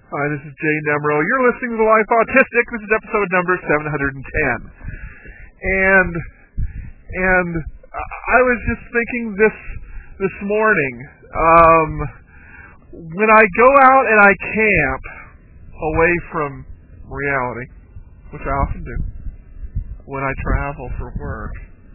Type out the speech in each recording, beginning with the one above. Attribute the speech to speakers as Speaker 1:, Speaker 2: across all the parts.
Speaker 1: Hi, this is Jay Nemro. You're listening to The Life Autistic. This is episode number 710. And I was just thinking this morning, when I go out and I camp away from reality, which I often do, when I travel for work,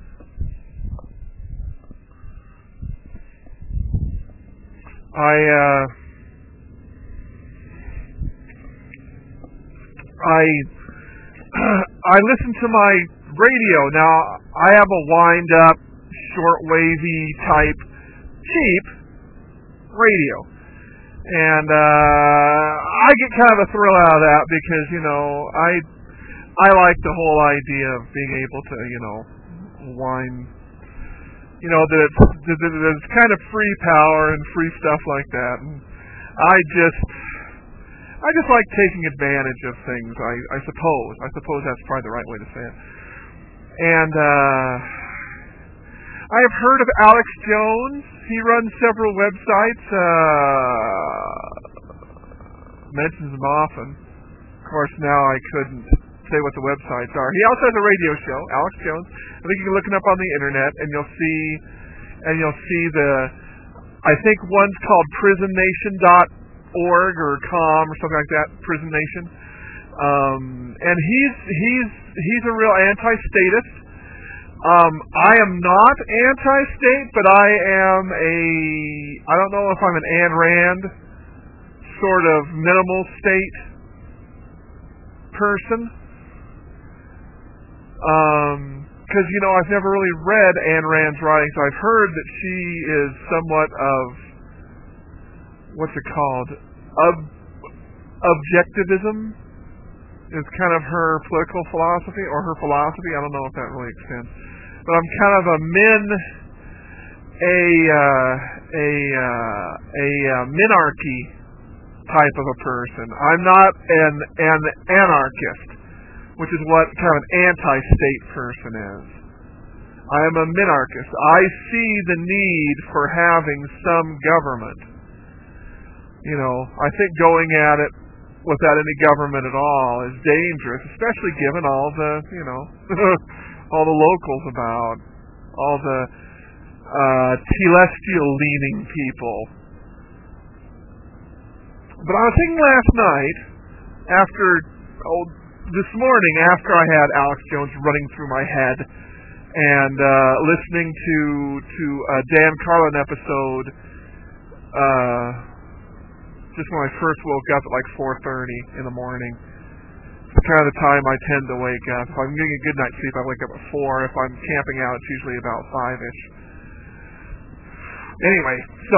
Speaker 1: I listen to my radio. Now, I have a wind-up, short-wavy type, cheap radio. And I get kind of a thrill out of that because, I like the whole idea of being able to, wind, that it's kind of free power and free stuff like that. And I just like taking advantage of things, I suppose. I suppose that's probably the right way to say it. And I have heard of Alex Jones. He runs several websites, mentions them often. Of course, now I couldn't say what the websites are. He also has a radio show, Alex Jones. I think you can look it up on the internet, and you'll see I think one's called PrisonNation.org or com or something like that, Prison Nation. And he's a real anti-statist. I am not anti-state, but I don't know if I'm an Ayn Rand sort of minimal state person. Because, I've never really read Ayn Rand's writings. I've heard that she is somewhat of, what's it called? Objectivism is kind of her political philosophy, or her philosophy. I don't know if that really extends. But I'm kind of a minarchy type of a person. I'm not an anarchist, which is what kind of an anti-state person is. I am a minarchist. I see the need for having some government. I think going at it without any government at all is dangerous, especially given all the, all the locals about, all the celestial-leaning people. But I was thinking last night, this morning, after I had Alex Jones running through my head, and listening to a Dan Carlin episode, just when I first woke up at like 4:30 in the morning. It's kind of the time I tend to wake up. If I'm getting a good night's sleep, I wake up at 4. If I'm camping out, it's usually about 5-ish. Anyway, so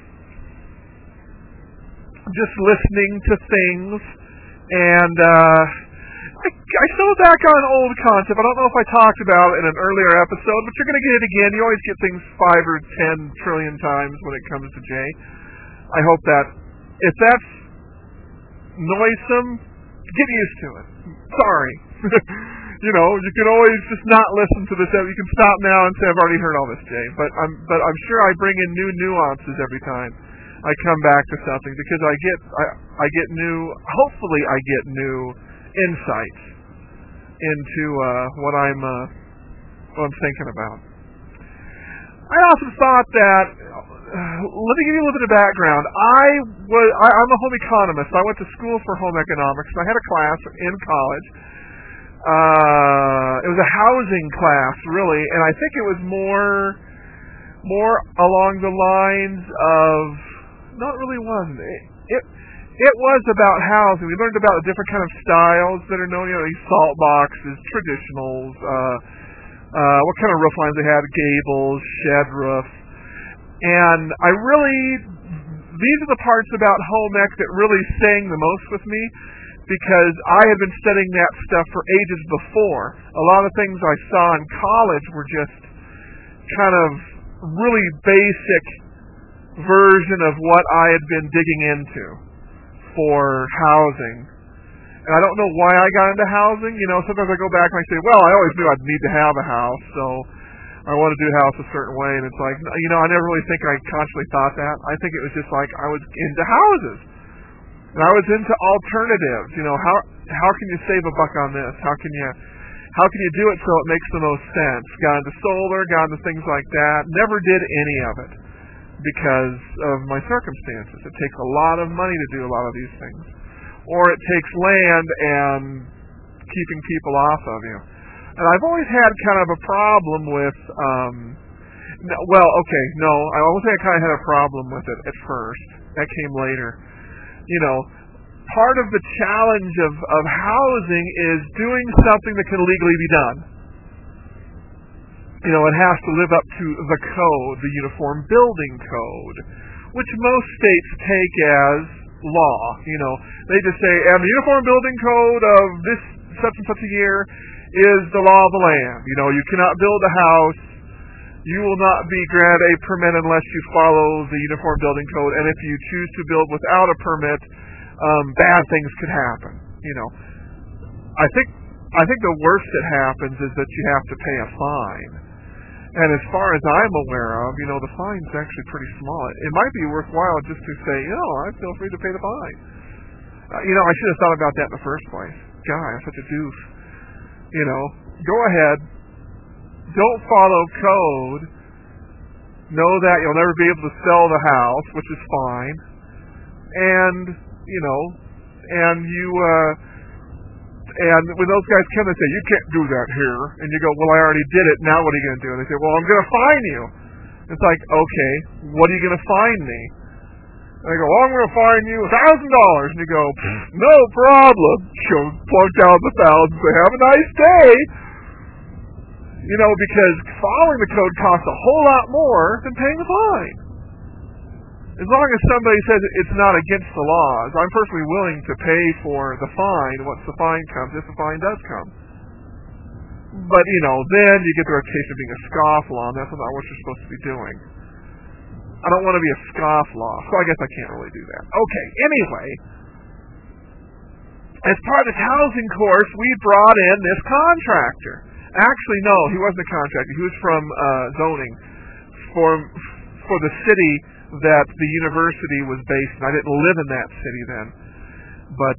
Speaker 1: just listening to things, and I stumbled back on an old concept. I don't know if I talked about it in an earlier episode, but you're going to get it again. You always get things 5 or 10 trillion times when it comes to Jay. I hope that if that's noisome, get used to it. Sorry. You can always just not listen to this. You can stop now and say, I've already heard all this, Jay. But I'm sure I bring in new nuances every time I come back to something, because I get new, hopefully I get new insights into what I'm thinking about. I also thought that, let me give you a little bit of background. I'm a home economist. I went to school for home economics, and I had a class in college. It was a housing class, really, and I think it was more along the lines of, no, it really wasn't. It was about housing. We learned about the different kind of styles that are known, these salt boxes, traditionals, what kind of roof lines they had, gables, shed roofs. And these are the parts about home ec that really sang the most with me, because I had been studying that stuff for ages before. A lot of things I saw in college were just kind of really basic version of what I had been digging into for housing. And I don't know why I got into housing. Sometimes I go back and I say, well, I always knew I'd need to have a house, so I want to do a house a certain way. And it's like, I never really think I consciously thought that. I think it was just like I was into houses. And I was into alternatives. How can you save a buck on this? How can you do it so it makes the most sense? Got into solar, got into things like that. Never did any of it because of my circumstances. It takes a lot of money to do a lot of these things. Or it takes land and keeping people off of you. And I've always had kind of a problem with, I always say I kind of had a problem with it at first. That came later. Part of the challenge of housing is doing something that can legally be done. It has to live up to the code, the Uniform Building Code, which most states take as law. They just say, and the Uniform Building Code of this such and such a year is the law of the land. You cannot build a house. You will not be granted a permit unless you follow the Uniform Building Code, and if you choose to build without a permit, bad things could happen. I think the worst that happens is that you have to pay a fine. And as far as I'm aware of, the fine's actually pretty small. It might be worthwhile just to say, I feel free to pay the fine. I should have thought about that in the first place. God, I'm such a doof. Go ahead. Don't follow code. Know that you'll never be able to sell the house, which is fine. And when those guys come and say, you can't do that here, and you go, well, I already did it, now what are you going to do? And they say, well, I'm going to fine you. It's like, okay, what are you going to fine me? And I go, well, I'm going to fine you $1,000. And you go, no problem. Plunk down the $1,000 and say, have a nice day. Because following the code costs a whole lot more than paying the fine. As long as somebody says it's not against the laws, I'm perfectly willing to pay for the fine once the fine comes, if the fine does come. But, then you get the reputation of being a scofflaw, and that's not what you're supposed to be doing. I don't want to be a scofflaw, so I guess I can't really do that. Okay, anyway, as part of this housing course, we brought in this contractor. Actually, no, he wasn't a contractor. He was from zoning for the city that the university was based in. I didn't live in that city then, but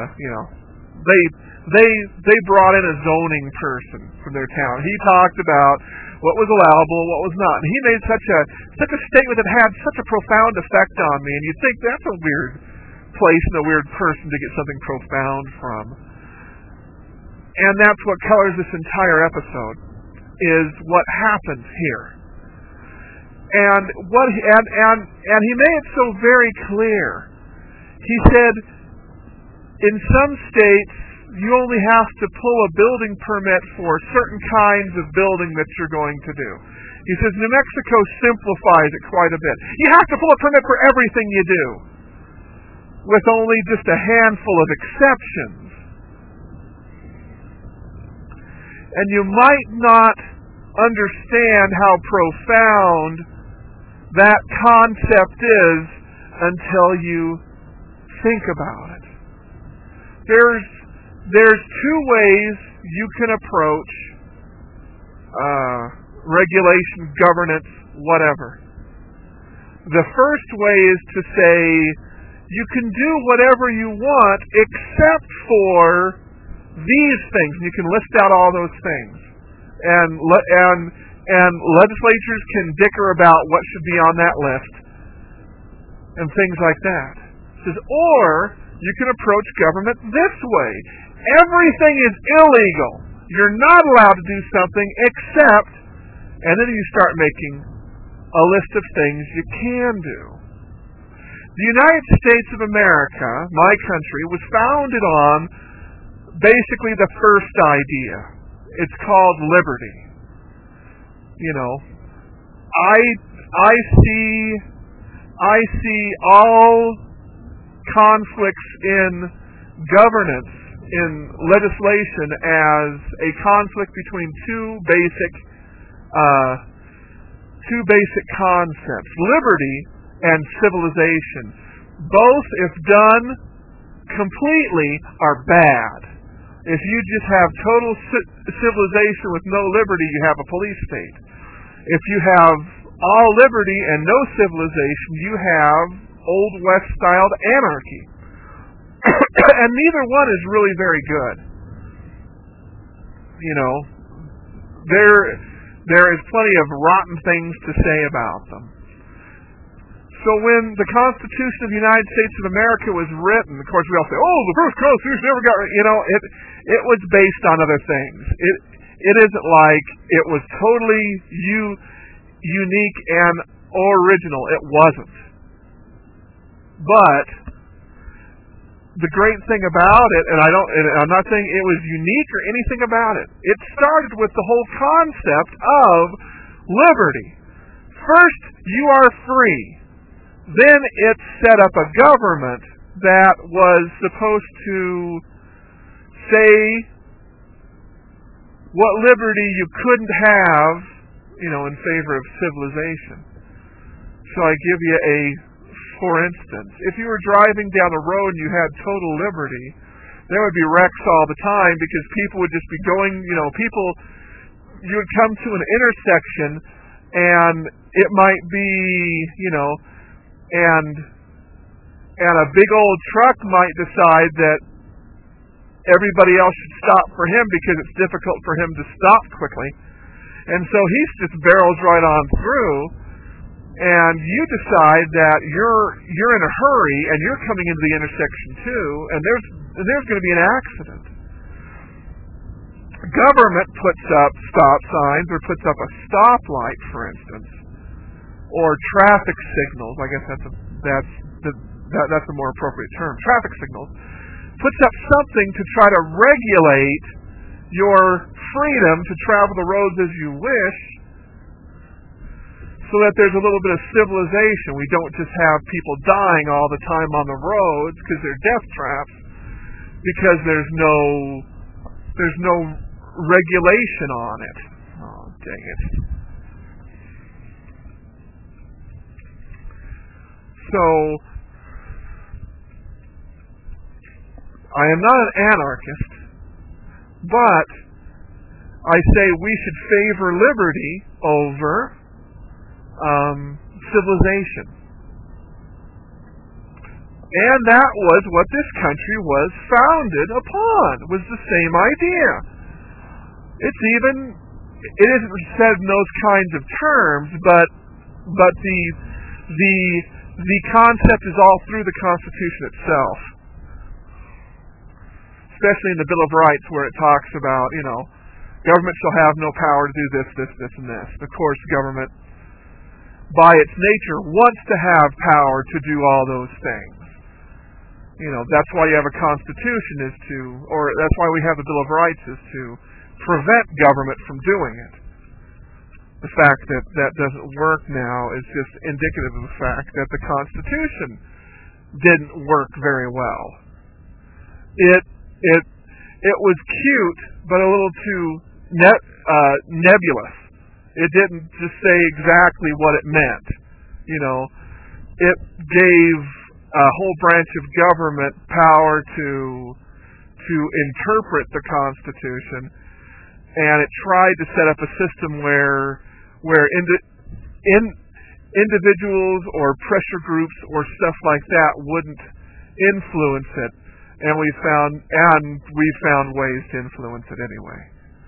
Speaker 1: they brought in a zoning person from their town. He talked about what was allowable, what was not, and he made such a statement that had such a profound effect on me. And you'd think that's a weird place and a weird person to get something profound from. And that's what colors this entire episode, is what happens here. And he made it so very clear. He said, in some states, you only have to pull a building permit for certain kinds of building that you're going to do. He says, New Mexico simplifies it quite a bit. You have to pull a permit for everything you do, with only just a handful of exceptions. And you might not understand how profound that concept is until you think about it. There's two ways you can approach regulation, governance, whatever. The first way is to say you can do whatever you want except for these things. And you can list out all those things. And legislatures can dicker about what should be on that list and things like that. It says, or you can approach government this way. Everything is illegal. You're not allowed to do something except, and then you start making a list of things you can do. The United States of America, my country, was founded on basically the first idea. It's called liberty. I see all conflicts in governance, in legislation, as a conflict between two basic concepts: liberty and civilization. Both, if done completely, are bad. If you just have total civilization with no liberty, you have a police state. If you have all liberty and no civilization, you have Old West-styled anarchy. and neither one is really very good. There is plenty of rotten things to say about them. So when the Constitution of the United States of America was written, of course we all say, "Oh, the first Constitution never got," it was based on other things. It isn't like it was totally unique and original. It wasn't. But the great thing about it, and I'm not saying it was unique or anything about it. It started with the whole concept of liberty. First, you are free. Then it set up a government that was supposed to say what liberty you couldn't have, in favor of civilization. So I give you for instance, if you were driving down the road and you had total liberty, there would be wrecks all the time because people would just be going, you would come to an intersection and it might be, and a big old truck might decide that everybody else should stop for him because it's difficult for him to stop quickly. And so he just barrels right on through, and you decide that you're in a hurry and you're coming into the intersection too, and there's going to be an accident. Government puts up stop signs or puts up a stoplight, for instance, or traffic signals. I guess that's a more appropriate term. Traffic signals puts up something to try to regulate your freedom to travel the roads as you wish, so that there's a little bit of civilization. We don't just have people dying all the time on the roads because they're death traps, because there's no regulation on it. Oh, dang it. So, I am not an anarchist, but I say we should favor liberty over civilization. And that was what this country was founded upon, was the same idea. It isn't said in those kinds of terms, but the concept is all through the Constitution itself. Especially in the Bill of Rights, where it talks about, government shall have no power to do this, and this. Of course, government, by its nature, wants to have power to do all those things. That's why you have a Constitution, that's why we have the Bill of Rights, is to prevent government from doing it. The fact that that doesn't work now is just indicative of the fact that the Constitution didn't work very well. It was cute, but a little too nebulous. It didn't just say exactly what it meant. It gave a whole branch of government power to interpret the Constitution, and it tried to set up a system where individuals or pressure groups or stuff like that wouldn't influence it. And we found ways to influence it anyway.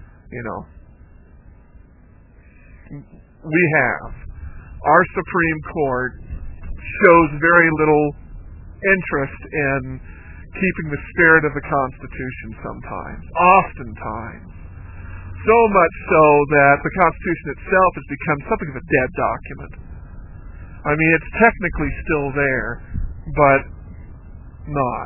Speaker 1: We have. Our Supreme Court shows very little interest in keeping the spirit of the Constitution oftentimes. So much so that the Constitution itself has become something of a dead document. I mean, it's technically still there, but not.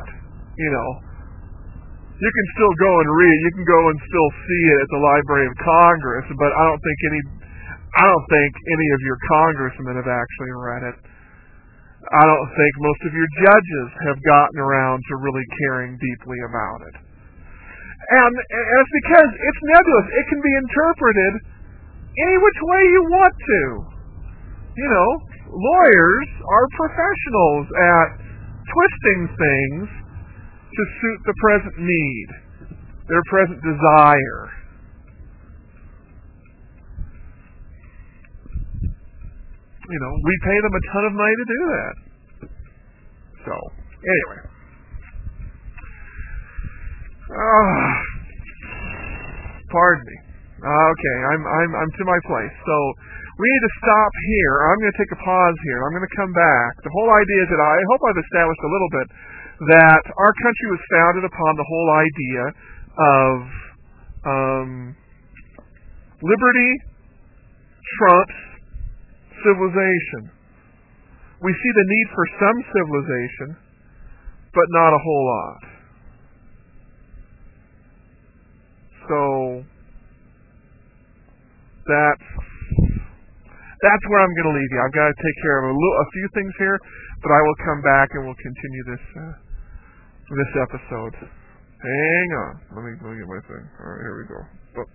Speaker 1: You can still go and read it. You can go and still see it at the Library of Congress, but I don't think any of your congressmen have actually read it. I don't think most of your judges have gotten around to really caring deeply about it. And it's because it's nebulous. It can be interpreted any which way you want to. Lawyers are professionals at twisting things to suit the present need, their present desire. We pay them a ton of money to do that. So, anyway. Pardon me. Okay, I'm to my place. So we need to stop here. I'm going to take a pause here. I'm going to come back. The whole idea is that I hope I've established a little bit that our country was founded upon the whole idea of liberty trumps civilization. We see the need for some civilization, but not a whole lot. So that's where I'm going to leave you. I've got to take care of a few things here, but I will come back and we'll continue this episode. Hang on. Let me get my thing. All right, here we go. Oh.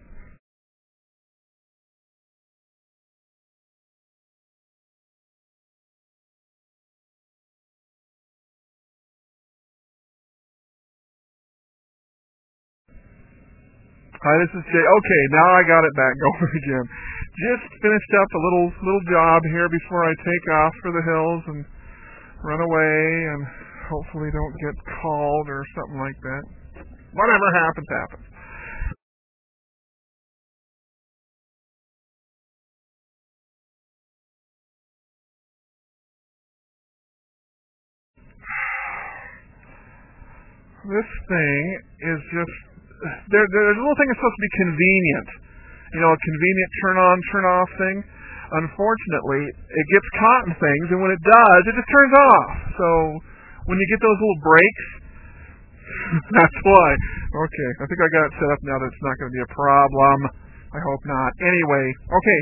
Speaker 1: Hi, this is Jay. Okay, now I got it back going again. Just finished up a little job here before I take off for the hills and run away and hopefully don't get called or something like that. Whatever happens, happens. This thing is just there's a little thing that's supposed to be convenient. You know, a convenient turn on, turn off thing. Unfortunately, it gets caught in things, and when it does, it just turns off. So when you get those little breaks, that's why. Okay, I think I got it set up now that it's not going to be a problem. I hope not. Anyway, okay.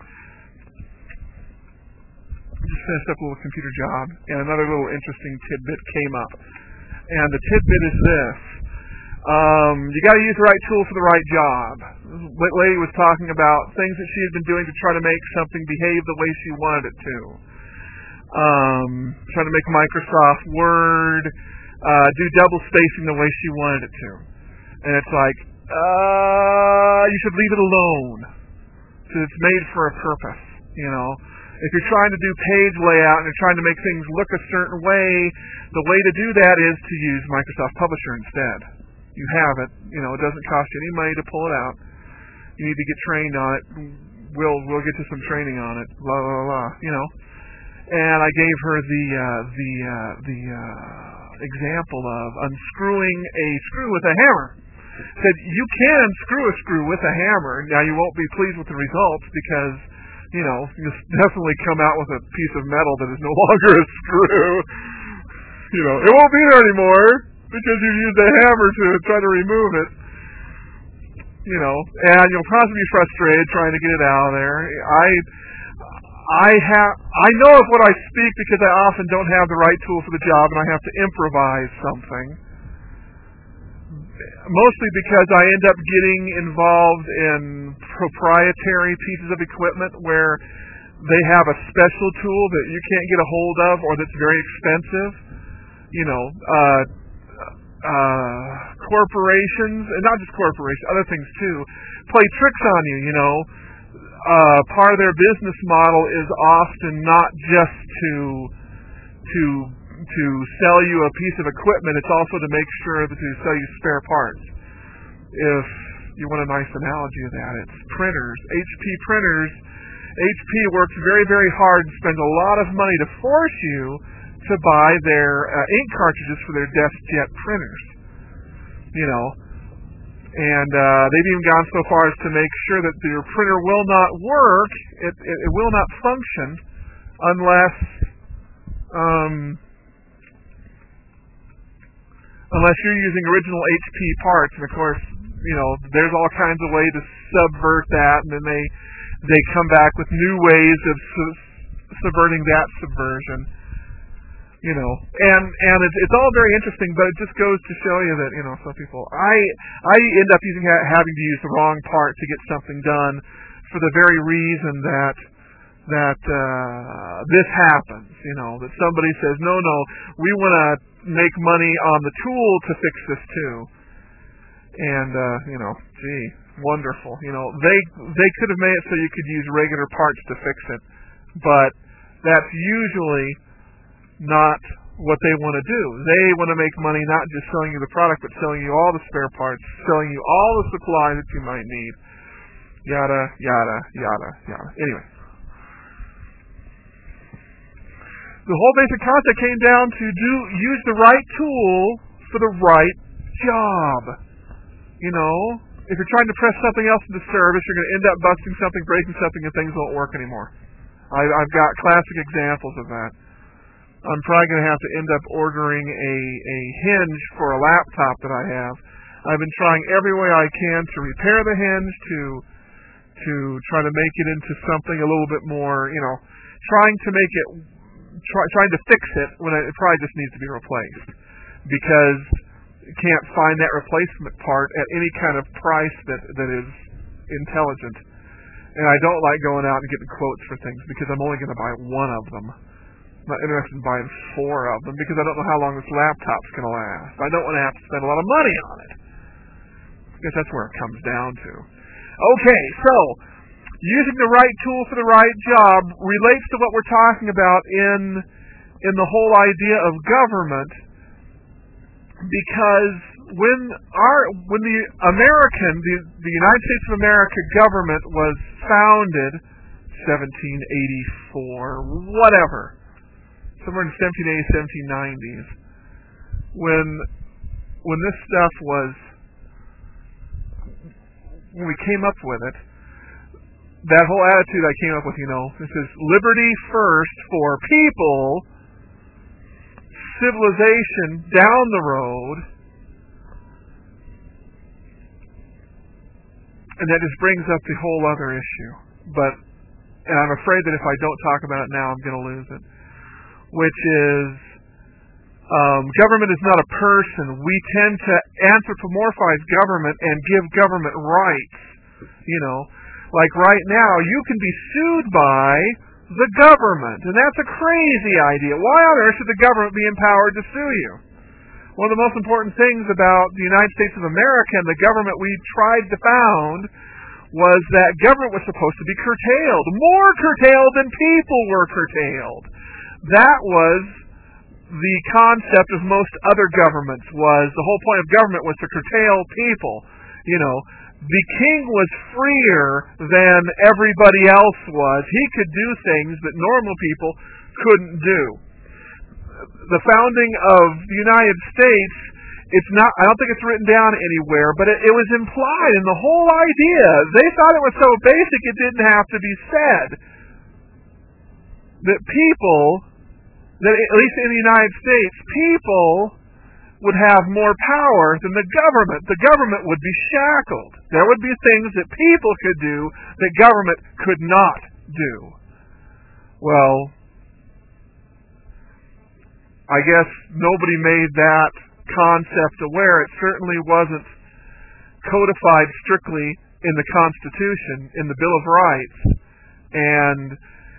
Speaker 1: Just finished up a little computer job, and another little interesting tidbit came up. And the tidbit is this. You got to use the right tool for the right job. This lady was talking about things that she had been doing to try to make something behave the way she wanted it to. Trying to make Microsoft Word do double spacing the way she wanted it to. And it's like, you should leave it alone. Because it's made for a purpose, you know. If you're trying to do page layout and you're trying to make things look a certain way, the way to do that is to use Microsoft Publisher instead. You have it. You know, it doesn't cost you any money to pull it out. You need to get trained on it. We'll get you some training on it. Blah blah blah. You know. And I gave her the example of unscrewing a screw with a hammer. Said you can unscrew a screw with a hammer. Now you won't be pleased with the results because, you know, you'll definitely come out with a piece of metal that is no longer a screw. You know, it won't be there anymore because you've used a hammer to try to remove it. You know, and you'll probably be frustrated trying to get it out of there. I know of what I speak because I often don't have the right tool for the job and I have to improvise something. Mostly because I end up getting involved in proprietary pieces of equipment where they have a special tool that you can't get a hold of or that's very expensive. You know, corporations, and not just corporations, other things too, play tricks on you, you know. Part of their business model is often not just to sell you a piece of equipment, it's also to make sure that to sell you spare parts. If you want a nice analogy of that, it's printers. HP printers. HP works very, very hard and spends a lot of money to force you to buy their ink cartridges for their DeskJet printers. You know, and they've even gone so far as to make sure that your printer will not work, it will not function unless you're using original HP parts. And of course, you know, there's all kinds of ways to subvert that, and then they come back with new ways of subverting that subversion. You know, and it's all very interesting, but it just goes to show you that, you know, some people, I end up having to use the wrong part to get something done for the very reason that this happens. You know, that somebody says, no, we want to make money on the tool to fix this too. And you know, gee, wonderful. You know, they could have made it so you could use regular parts to fix it, but that's usually not what they want to do. They want to make money not just selling you the product, but selling you all the spare parts, selling you all the supplies that you might need. Yada, yada, yada, yada. Anyway. The whole basic concept came down to use the right tool for the right job. You know, if you're trying to press something else into service, you're going to end up busting something, breaking something, and things won't work anymore. I've got classic examples of that. I'm probably going to have to end up ordering a hinge for a laptop that I have. I've been trying every way I can to repair the hinge, to try to make it into something a little bit more, you know, trying to fix it when it probably just needs to be replaced, because you can't find that replacement part at any kind of price that is intelligent. And I don't like going out and getting quotes for things because I'm only going to buy one of them. I'm not interested in buying 4 of them because I don't know how long this laptop's going to last. I don't want to have to spend a lot of money on it. I guess that's where it comes down to. Okay, so using the right tool for the right job relates to what we're talking about in the whole idea of government, because when the United States of America government was founded, 1784, whatever, somewhere in the 1780s, 1790s, when this stuff was, when we came up with it, that whole attitude I came up with, you know, this is liberty first for people, civilization down the road, and that just brings up the whole other issue. And I'm afraid that if I don't talk about it now, I'm going to lose it, which is government is not a person. We tend to anthropomorphize government and give government rights. You know, like right now, you can be sued by the government, and that's a crazy idea. Why on earth should the government be empowered to sue you? One of the most important things about the United States of America and the government we tried to found was that government was supposed to be curtailed, more curtailed than people were curtailed. That was the concept of most other governments. Was the whole point of government was to curtail people. You know, the king was freer than everybody else was. He could do things that normal people couldn't do. The founding of the United States, it's not, I don't think it's written down anywhere, but it was implied in the whole idea. They thought it was so basic it didn't have to be said. That people, that at least in the United States, people would have more power than the government. The government would be shackled. There would be things that people could do that government could not do. Well, I guess nobody made that concept aware. It certainly wasn't codified strictly in the Constitution, in the Bill of Rights, and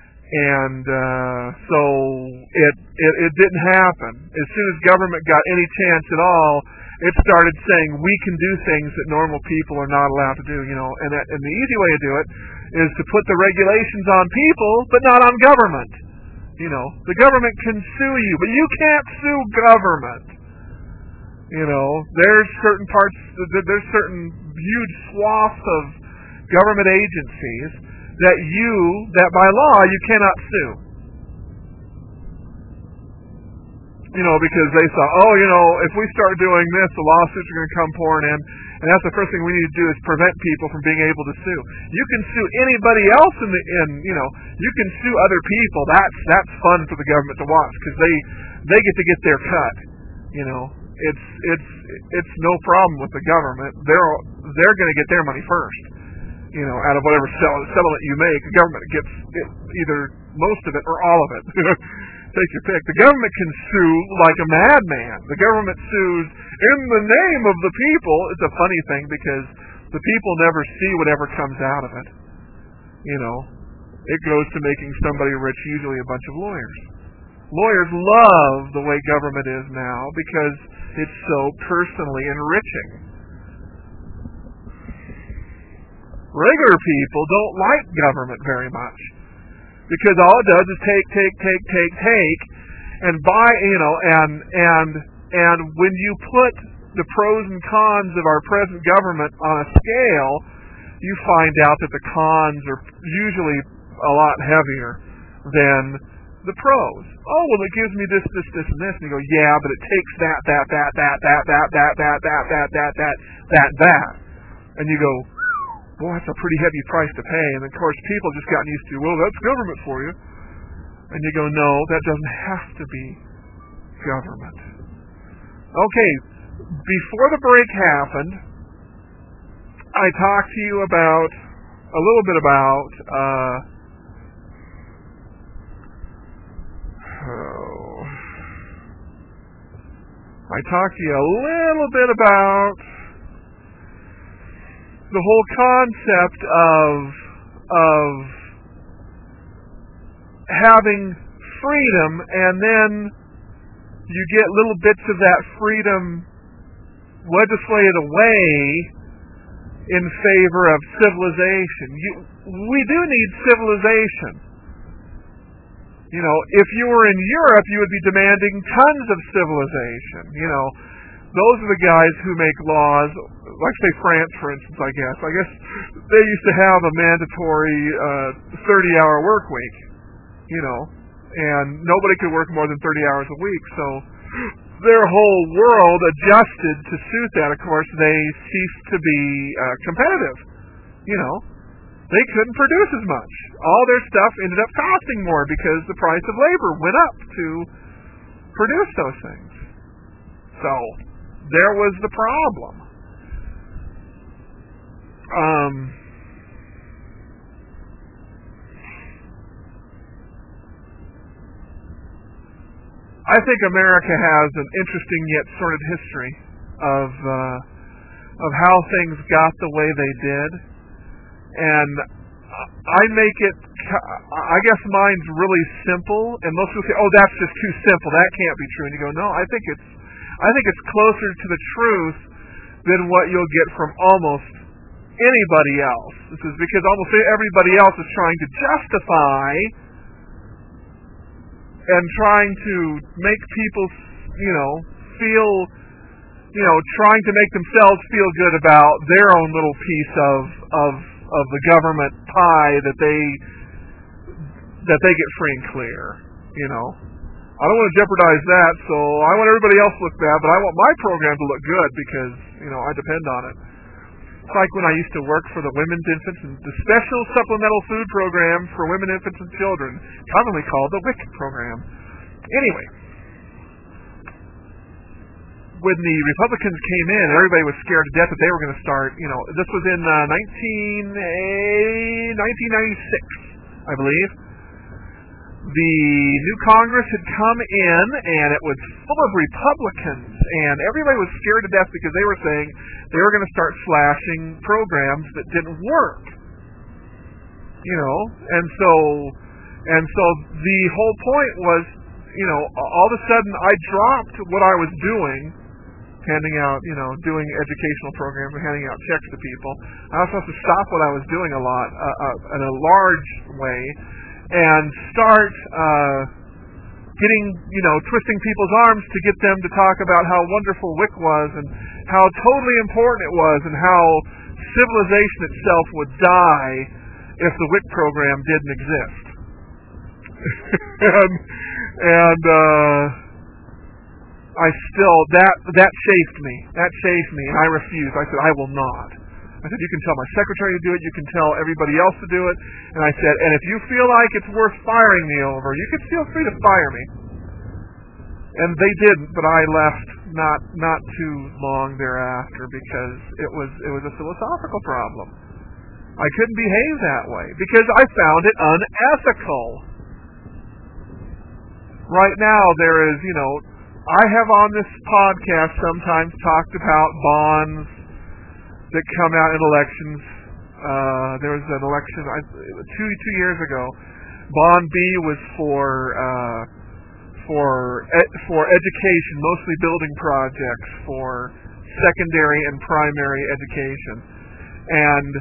Speaker 1: so it didn't happen. As soon as government got any chance at all, it started saying we can do things that normal people are not allowed to do. You know, and the easy way to do it is to put the regulations on people, but not on government. You know, the government can sue you, but you can't sue government. You know, there's certain huge swaths of government agencies that by law you cannot sue. You know, because they thought, if we start doing this, the lawsuits are going to come pouring in, and that's the first thing we need to do is prevent people from being able to sue. You can sue anybody else you can sue other people. That's fun for the government to watch because they get their cut. You know, it's no problem with the government. They're going to get their money first. You know, out of whatever settlement you make, the government gets either most of it or all of it. Take your pick. The government can sue like a madman. The government sues in the name of the people. It's a funny thing because the people never see whatever comes out of it. You know, it goes to making somebody rich, usually a bunch of lawyers. Lawyers love the way government is now because it's so personally enriching. Regular people don't like government very much because all it does is take, and when you put the pros and cons of our present government on a scale, you find out that the cons are usually a lot heavier than the pros. Oh, well, it gives me this, and this. And you go, yeah, but it takes that. And you go, boy, that's a pretty heavy price to pay. And of course, people just gotten used to, well, that's government for you. And you go, no, that doesn't have to be government. Okay, before the break happened, I talked to you about a little bit about the whole concept of having freedom, and then you get little bits of that freedom legislated away in favor of civilization. We do need civilization. You know, if you were in Europe, you would be demanding tons of civilization. You know, those are the guys who make laws, like say France, for instance, I guess. I guess they used to have a mandatory 30-hour work week, you know, and nobody could work more than 30 hours a week, so their whole world adjusted to suit that. Of course, they ceased to be competitive, you know. They couldn't produce as much. All their stuff ended up costing more because the price of labor went up to produce those things. So, there was the problem. I think America has an interesting yet sordid history of how things got the way they did. And I make it, I guess mine's really simple, and most people say, oh, that's just too simple, that can't be true. And you go, no, I think it's closer to the truth than what you'll get from almost anybody else. This is because almost everybody else is trying to justify and trying to make people, feel, trying to make themselves feel good about their own little piece of the government pie that they get free and clear, I don't want to jeopardize that, so I want everybody else to look bad, but I want my program to look good because, I depend on it. It's like when I used to work for the Women's Infants and the Special Supplemental Food Program for Women, Infants, and Children, commonly called the WIC program. Anyway, when the Republicans came in, everybody was scared to death that they were going to start, this was in 1996, I believe. The new Congress had come in, and it was full of Republicans, and everybody was scared to death because they were saying they were going to start slashing programs that didn't work. And so the whole point was, all of a sudden I dropped what I was doing, handing out, doing educational programs and handing out checks to people. I was supposed to stop what I was doing a lot, in a large way, and start getting, twisting people's arms to get them to talk about how wonderful WIC was and how totally important it was and how civilization itself would die if the WIC program didn't exist. and I still, that chafed me. That chafed me, and I refused. I said, I will not. I said, you can tell my secretary to do it, you can tell everybody else to do it, and I said, and if you feel like it's worth firing me over, you can feel free to fire me. And they didn't, but I left not too long thereafter because it was a philosophical problem. I couldn't behave that way because I found it unethical. Right now there is, I have on this podcast sometimes talked about bonds that come out in elections. There was an election two years ago. Bond B was for education, mostly building projects for secondary and primary education, and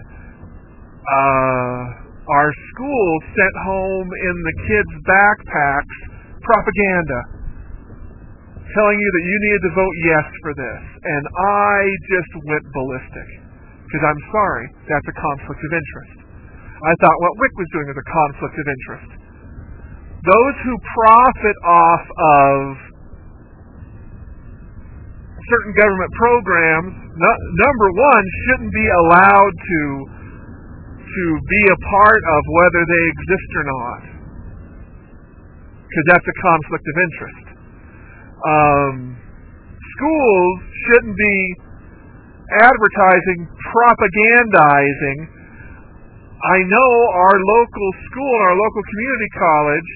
Speaker 1: our schools sent home in the kids' backpacks propaganda telling you that you needed to vote yes for this. And I just went ballistic. Because I'm sorry, that's a conflict of interest. I thought what Wick was doing was a conflict of interest. Those who profit off of certain government programs, number one, shouldn't be allowed to be a part of whether they exist or not. Because that's a conflict of interest. Schools shouldn't be advertising, propagandizing. I know our local school and our local community college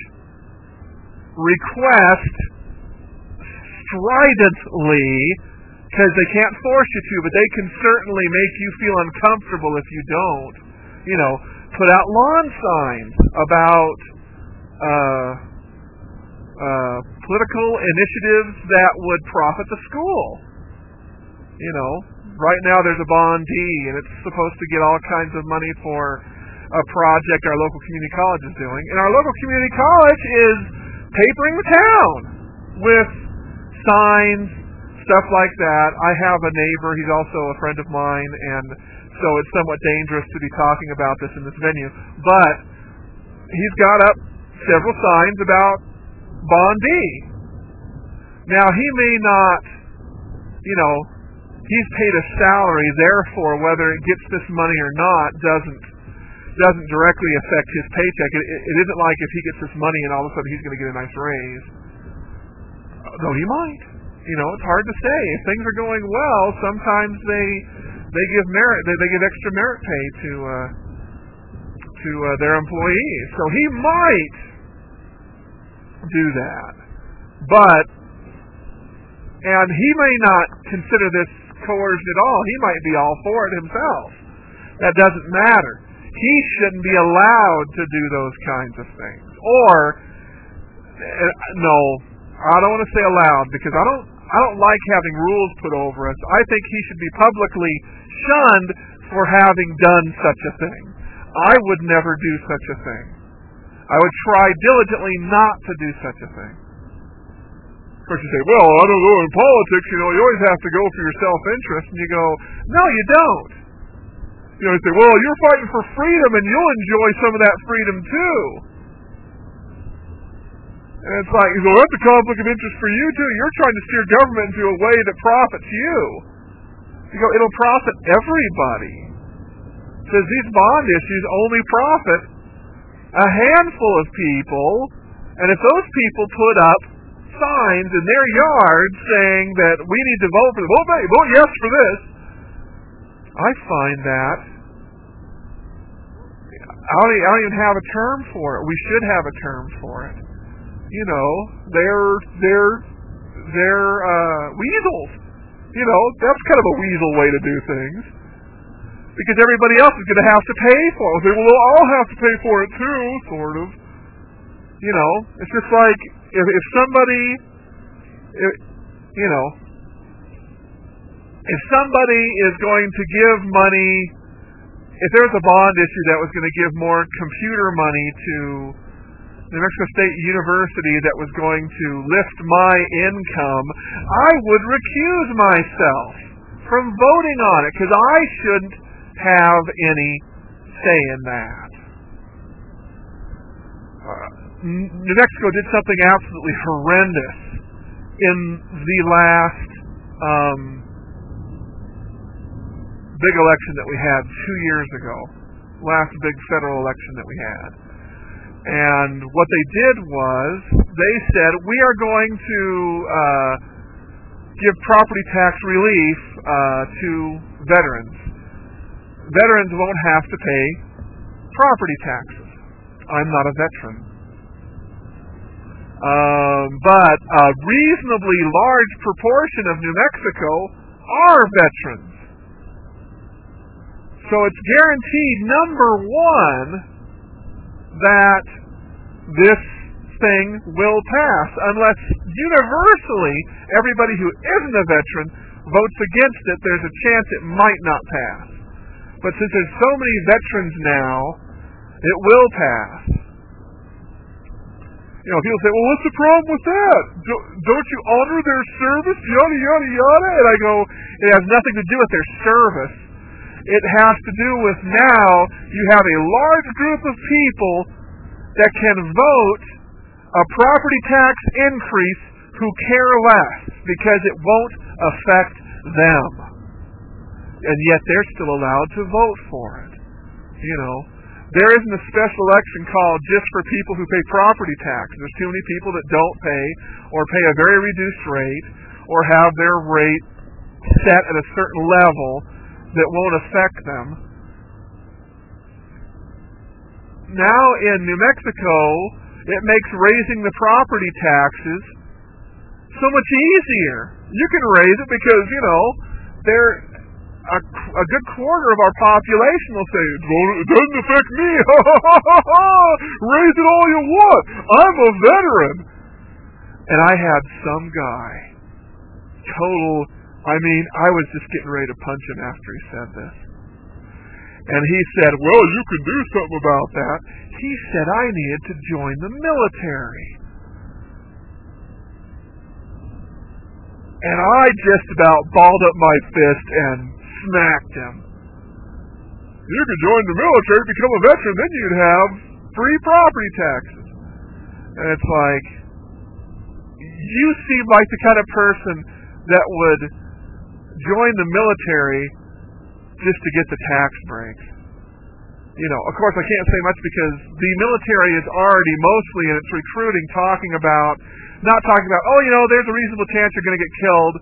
Speaker 1: request stridently, because they can't force you to, but they can certainly make you feel uncomfortable if you don't. Put out lawn signs about political initiatives that would profit the school. Right now there's a bondee, and it's supposed to get all kinds of money for a project our local community college is doing. And our local community college is papering the town with signs, stuff like that. I have a neighbor, he's also a friend of mine, and so it's somewhat dangerous to be talking about this in this venue. But he's got up several signs about bondee. Now, he may not, he's paid a salary, therefore whether it gets this money or not doesn't directly affect his paycheck. It isn't like if he gets this money and all of a sudden he's going to get a nice raise. Though he might. It's hard to say. If things are going well, sometimes they give merit, they give extra merit pay to their employees. So he might do that. And he may not consider this coercion at all. He might be all for it himself. That doesn't matter. He shouldn't be allowed to do those kinds of things. Or, no, I don't want to say allowed, because I don't like having rules put over us. I think he should be publicly shunned for having done such a thing. I would never do such a thing. I would try diligently not to do such a thing. Of course you say, well, I don't know, in politics, you always have to go for your self-interest. And you go, no, you don't. You say, well, you're fighting for freedom and you'll enjoy some of that freedom too. And it's like, that's a conflict of interest for you too. You're trying to steer government into a way that profits you. You go, it'll profit everybody. It says these bond issues only profit a handful of people, and if those people put up signs in their yards saying that we need to vote for vote yes for this, I find that I don't even have a term for it. We should have a term for it. They're weasels. That's kind of a weasel way to do things. Because everybody else is going to have to pay for it. Well, we'll all have to pay for it too, sort of. It's just like if somebody, if somebody is going to give money, if there's a bond issue that was going to give more computer money to New Mexico State University that was going to lift my income, I would recuse myself from voting on it because I shouldn't have any say in that. New Mexico did something absolutely horrendous in the last big election that we had 2 years ago, last big federal election that we had. And what they did was they said, we are going to give property tax relief to veterans. Veterans won't have to pay property taxes. I'm not a veteran. But a reasonably large proportion of New Mexico are veterans. So it's guaranteed, number one, that this thing will pass unless universally everybody who isn't a veteran votes against it. There's a chance it might not pass. But since there's so many veterans now, it will pass. People say, well, what's the problem with that? Don't you honor their service? Yada, yada, yada. And I go, it has nothing to do with their service. It has to do with now you have a large group of people that can vote a property tax increase who care less because it won't affect them. And yet they're still allowed to vote for it. There isn't a special election called just for people who pay property tax. There's too many people that don't pay or pay a very reduced rate or have their rate set at a certain level that won't affect them. Now in New Mexico, it makes raising the property taxes so much easier. You can raise it because, they're a good quarter of our population will say, it doesn't affect me. Raise it all you want. I'm a veteran. And I had some guy, I was just getting ready to punch him after he said this. And he said, well, you can do something about that. He said I needed to join the military. And I just about balled up my fist and smacked him. You could join the military, become a veteran, then you'd have free property taxes. And it's like, you seem like the kind of person that would join the military just to get the tax breaks. Of course I can't say much because the military is already mostly in its recruiting not talking about, there's a reasonable chance you're going to get killed.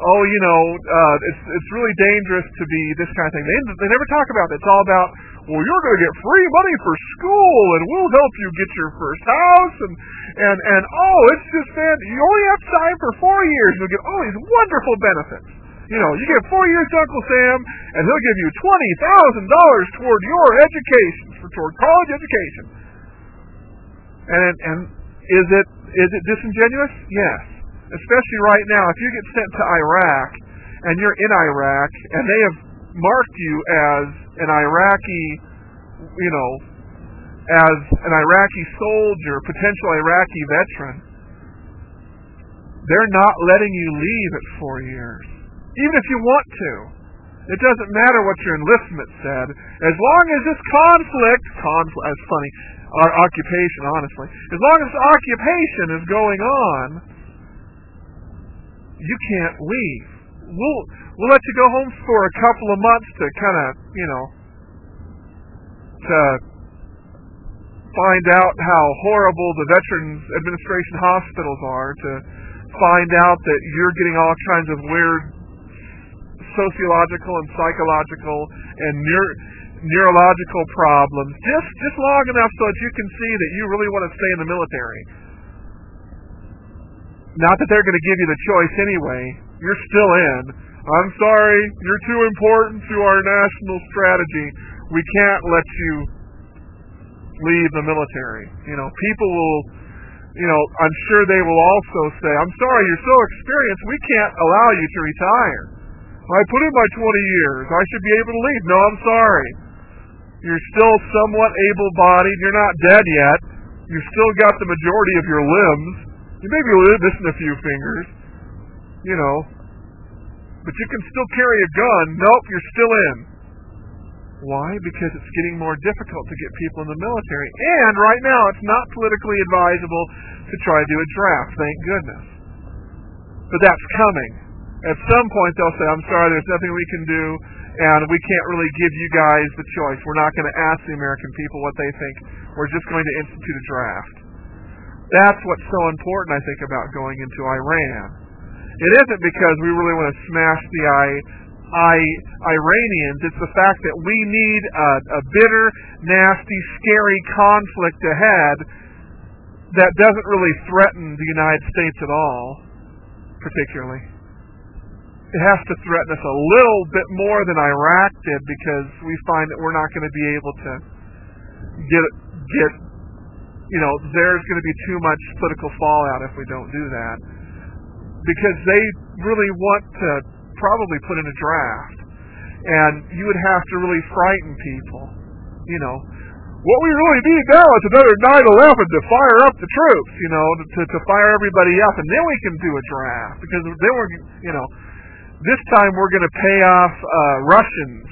Speaker 1: It's really dangerous to be this kind of thing. They never talk about that. It's all about, well, you're going to get free money for school, and we'll help you get your first house, and it's just, man, you only have to sign for 4 years, and you'll get all these wonderful benefits. You get 4 years to Uncle Sam, and he'll give you $20,000 toward your education, toward college education. And is it disingenuous? Yes. Especially right now, if you get sent to Iraq, and you're in Iraq, and they have marked you as an Iraqi, as an Iraqi soldier, potential Iraqi veteran, they're not letting you leave at 4 years. Even if you want to. It doesn't matter what your enlistment said. As long as this that's funny, our occupation, honestly. As long as the occupation is going on, you can't leave. We'll let you go home for a couple of months to kind of, to find out how horrible the Veterans Administration hospitals are, to find out that you're getting all kinds of weird sociological and psychological and neurological problems, just long enough so that you can see that you really want to stay in the military. Not that they're going to give you the choice anyway. You're still in. I'm sorry, you're too important to our national strategy. We can't let you leave the military. People will, I'm sure they will also say, I'm sorry, you're so experienced, we can't allow you to retire. I put in my 20 years. I should be able to leave. No, I'm sorry. You're still somewhat able-bodied. You're not dead yet. You've still got the majority of your limbs. You may be missing a few fingers, but you can still carry a gun. Nope, you're still in. Why? Because it's getting more difficult to get people in the military. And right now, it's not politically advisable to try to do a draft, thank goodness. But that's coming. At some point, they'll say, I'm sorry, there's nothing we can do, and we can't really give you guys the choice. We're not going to ask the American people what they think. We're just going to institute a draft. That's what's so important, I think, about going into Iran. It isn't because we really want to smash the Iranians. It's the fact that we need a bitter, nasty, scary conflict ahead that doesn't really threaten the United States at all, particularly. It has to threaten us a little bit more than Iraq did because we find that we're not going to be able to get there's going to be too much political fallout if we don't do that. Because they really want to probably put in a draft. And you would have to really frighten people. what we really need now is another 9/11 to fire up the troops, to fire everybody up, and then we can do a draft, because then this time we're going to pay off Russians.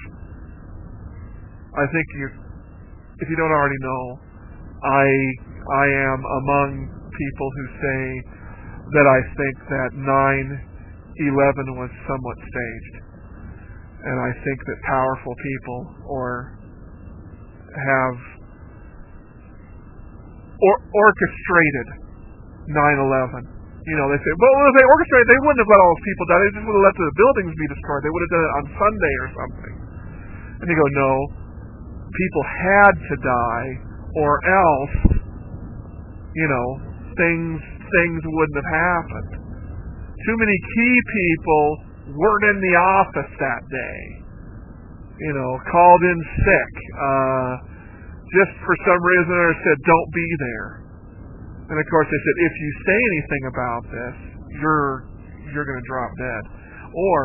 Speaker 1: I think if you don't already know, I am among people who say that I think that 9/11 was somewhat staged, and I think that powerful people have orchestrated 9/11. They say, well, if they orchestrated, they wouldn't have let all those people die. They just would have let the buildings be destroyed. They would have done it on Sunday or something. And you go, no, people had to die, or else, things wouldn't have happened. Too many key people weren't in the office that day. Called in sick. Just for some reason or said, don't be there. And of course they said, if you say anything about this, you're going to drop dead. Or,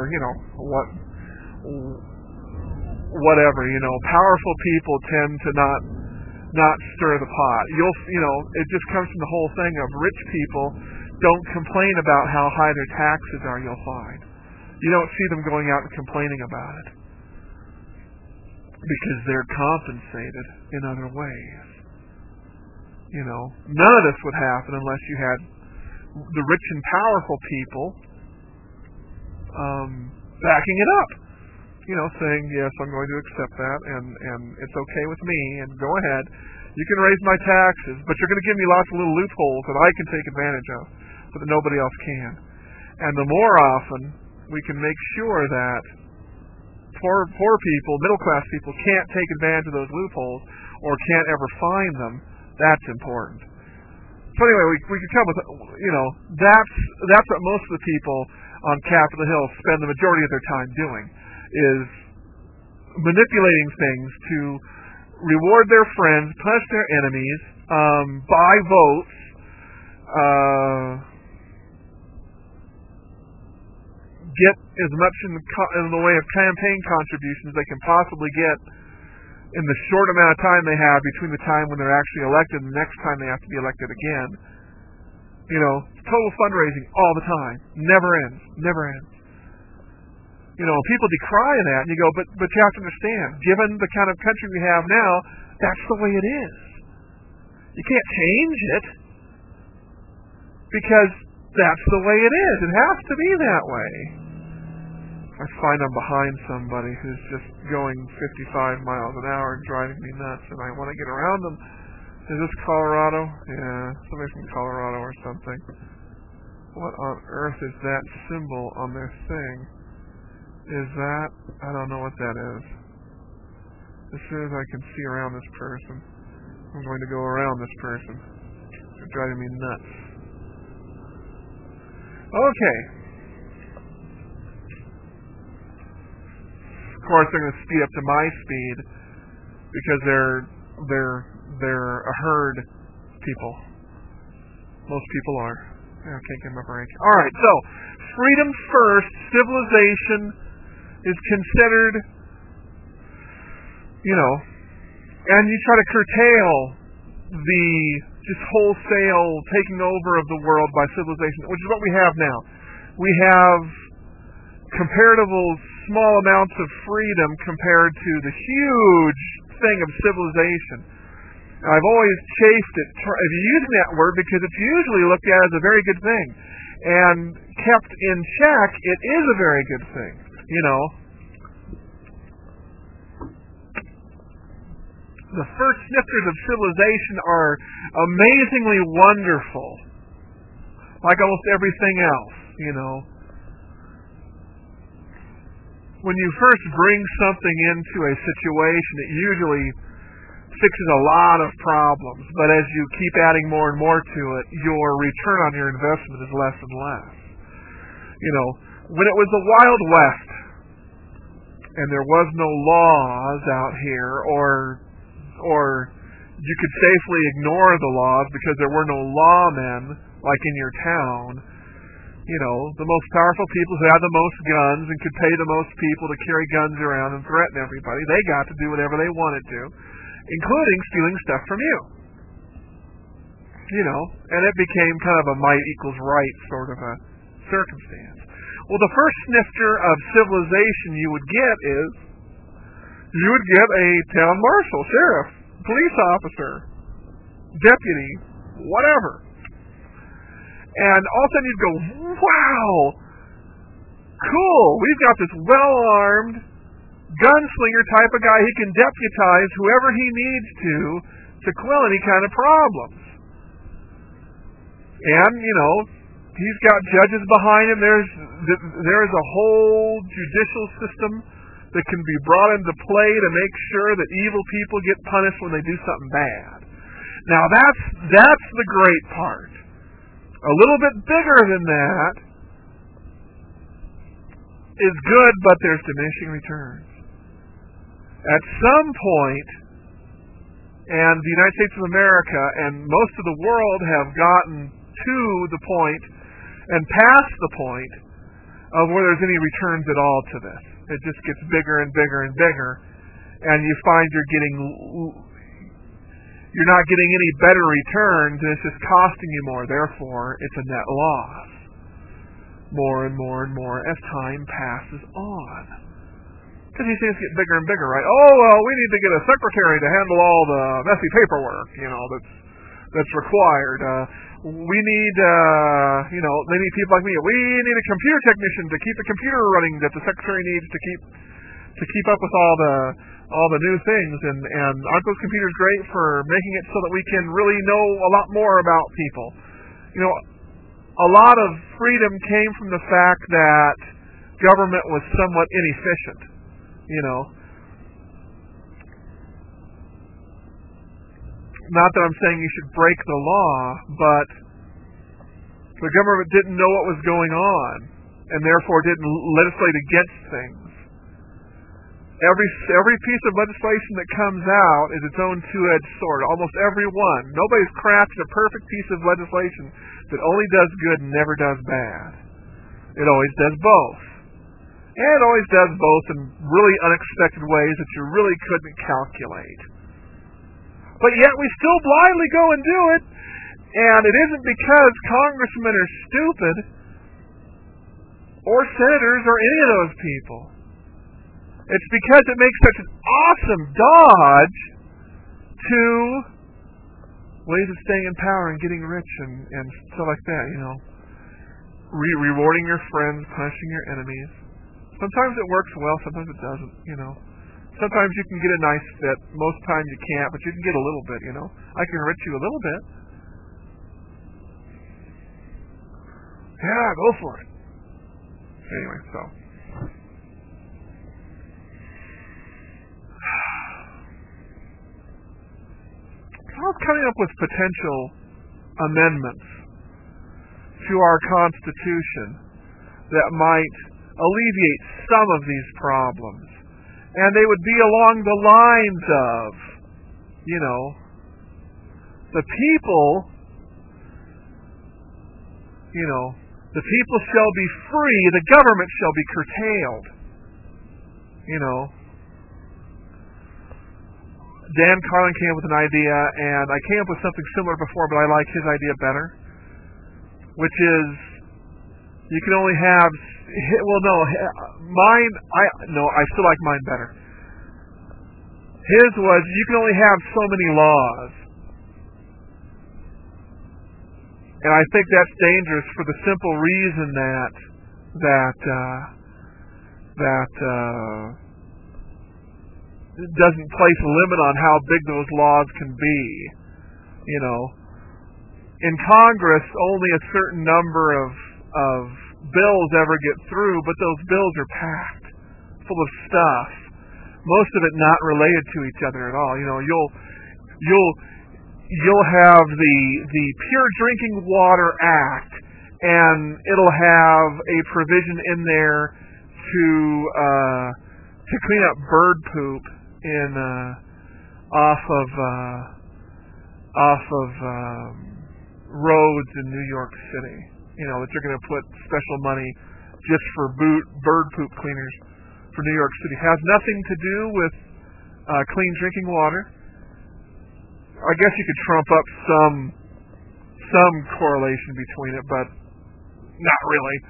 Speaker 1: whatever, powerful people tend to not stir the pot. It just comes from the whole thing of rich people don't complain about how high their taxes are, you'll find. You don't see them going out and complaining about it, because they're compensated in other ways. None of this would happen unless you had the rich and powerful people backing it up. Saying, yes, I'm going to accept that, and it's okay with me, and go ahead. You can raise my taxes, but you're going to give me lots of little loopholes that I can take advantage of, so that nobody else can. And the more often we can make sure that poor people, middle-class people, can't take advantage of those loopholes, or can't ever find them, that's important. So anyway, we can come with, that's what most of the people on Capitol Hill spend the majority of their time doing, is manipulating things to reward their friends, punish their enemies, buy votes, get as much in the way of campaign contributions as they can possibly get in the short amount of time they have between the time when they're actually elected and the next time they have to be elected again. Total fundraising all the time. Never ends. People decry that, and you go, but you have to understand, given the kind of country we have now, that's the way it is. You can't change it, because that's the way it is. It has to be that way. I find I'm behind somebody who's just going 55 miles an hour and driving me nuts, and I want to get around them. Is this Colorado? Yeah, somebody from Colorado or something. What on earth is that symbol on their thing? Is that... I don't know what that is. As soon as I can see around this person, I'm going to go around this person. They're driving me nuts. Okay. Of course, they're going to speed up to my speed because they're a herd people. Most people are. I can't give them a break. All right, so freedom first, civilization is considered, and you try to curtail the just wholesale taking over of the world by civilization, which is what we have now. We have comparatively small amounts of freedom compared to the huge thing of civilization. I've always chafed at using that word because it's usually looked at as a very good thing. And kept in check, it is a very good thing, The first snifters of civilization are amazingly wonderful, like almost everything else, When you first bring something into a situation, it usually fixes a lot of problems, but as you keep adding more and more to it, your return on your investment is less and less. When it was the Wild West, and there was no laws out here, or you could safely ignore the laws because there were no lawmen like in your town, the most powerful people who had the most guns and could pay the most people to carry guns around and threaten everybody, they got to do whatever they wanted to. including stealing stuff from you. And it became kind of a might equals right sort of a circumstance. Well, the first snifter of civilization you would get is you would get a town marshal, sheriff, police officer, deputy, whatever. And all of a sudden you'd go, wow, cool, we've got this well-armed gunslinger type of guy. He can deputize whoever he needs to quell any kind of problems. And, he's got judges behind him. There's a whole judicial system that can be brought into play to make sure that evil people get punished when they do something bad. Now that's the great part. A little bit bigger than that is good, but there's diminishing returns. At some point, and the United States of America and most of the world have gotten to the point and past the point of where there's any returns at all to this. It just gets bigger and bigger and bigger, and you find you're not getting any better returns, and it's just costing you more. Therefore, it's a net loss. More and more and more as time passes on. Because these things get bigger and bigger, right? Oh, well, we need to get a secretary to handle all the messy paperwork, that's required. We need, they need people like me. We need a computer technician to keep the computer running that the secretary needs to keep up with all the new things. And aren't those computers great for making it so that we can really know a lot more about people? A lot of freedom came from the fact that government was somewhat inefficient. Not that I'm saying you should break the law, but the government didn't know what was going on, and therefore didn't legislate against things. Every piece of legislation that comes out is its own two-edged sword. Almost every one. Nobody's crafted a perfect piece of legislation that only does good and never does bad. It always does both. And it always does both in really unexpected ways that you really couldn't calculate. But yet we still blindly go and do it, and it isn't because congressmen are stupid, or senators, or any of those people. It's because it makes such an awesome dodge to ways of staying in power and getting rich and stuff like that, rewarding your friends, punishing your enemies. Sometimes it works well, sometimes it doesn't, Sometimes you can get a nice fit. Most times you can't, but you can get a little bit, I can enrich you a little bit. Yeah, go for it. Anyway, so. I was coming up with potential amendments to our Constitution that might alleviate some of these problems. And they would be along the lines of, the people shall be free, the government shall be curtailed. Dan Carlin came up with an idea, and I came up with something similar before, but I like his idea better, which is you can only have I still like mine better. His was you can only have so many laws. And I think that's dangerous for the simple reason that it doesn't place a limit on how big those laws can be. In Congress, only a certain number of bills ever get through, but those bills are packed full of stuff. Most of it not related to each other at all. You'll have the Pure Drinking Water Act, and it'll have a provision in there to clean up bird poop off of roads in New York City. That you're going to put special money just for bird poop cleaners for New York City. It has nothing to do with clean drinking water. I guess you could trump up some correlation between it, but not really.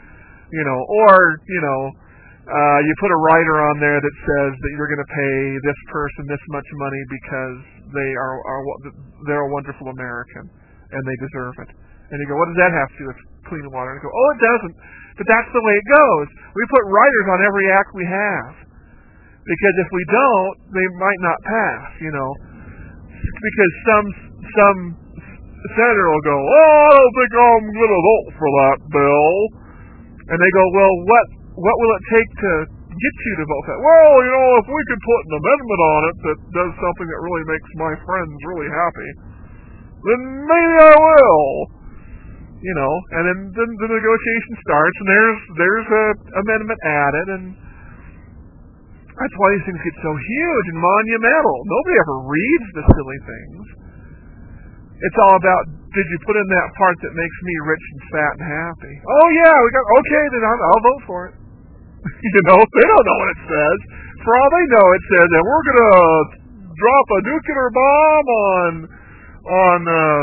Speaker 1: You put a rider on there that says that you're going to pay this person this much money because they're a wonderful American and they deserve it. And you go, what does that have to do with clean water? And you go, oh, it doesn't. But that's the way it goes. We put riders on every act we have. Because if we don't, they might not pass, Because some senator will go, oh, I don't think I'm going to vote for that bill. And they go, well, what will it take to get you to vote for that? Well, if we could put an amendment on it that does something that really makes my friends really happy, then maybe I will. And then the negotiation starts, and there's an amendment added, and that's why these things get so huge and monumental. Nobody ever reads the silly things. It's all about, did you put in that part that makes me rich and fat and happy? Oh yeah, okay, then I'll vote for it. They don't know what it says. For all they know, it says that we're gonna drop a nuclear bomb on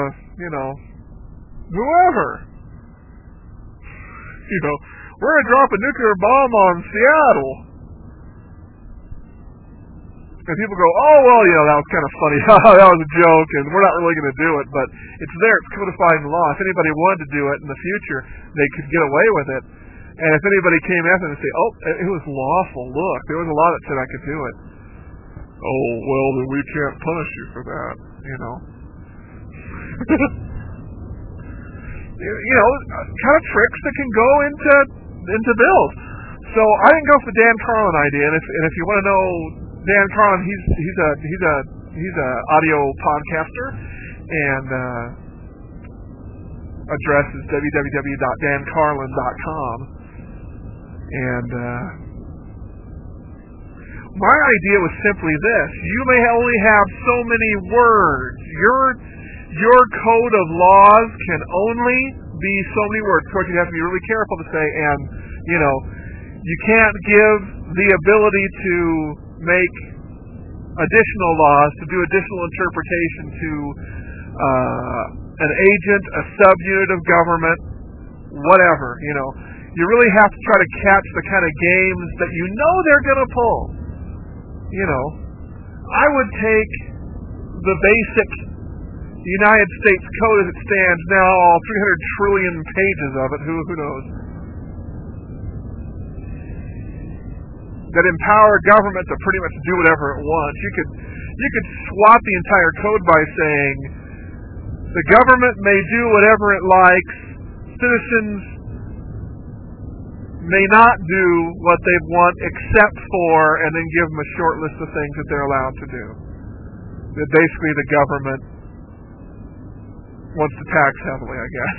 Speaker 1: whoever. We're gonna drop a nuclear bomb on Seattle. And people go, oh, well, that was kind of funny. That was a joke, and we're not really going to do it. But it's there. It's codified in law. If anybody wanted to do it in the future, they could get away with it. And if anybody came after them and say, oh, it was lawful, look, there was a law that said I could do it. Oh, well, then we can't punish you for that, kind of tricks that can go into bills. So I didn't go for the Dan Carlin idea. And if you want to know Dan Carlin, he's a audio podcaster, and address is www.dancarlin.com. And my idea was simply this: you may only have so many words. Your code of laws can only be so many words. Of course, you have to be really careful to say, and you can't give the ability to make additional laws, to do additional interpretation to an agent, a subunit of government, whatever. You really have to try to catch the kind of games that they're going to pull. I would take the basic United States Code as it stands now, all 300 trillion pages of it, who knows, that empower government to pretty much do whatever it wants. You could swap the entire code by saying the government may do whatever it likes, citizens may not do what they want except for, and then give them a short list of things that they're allowed to do. That basically the government wants to tax heavily, I guess.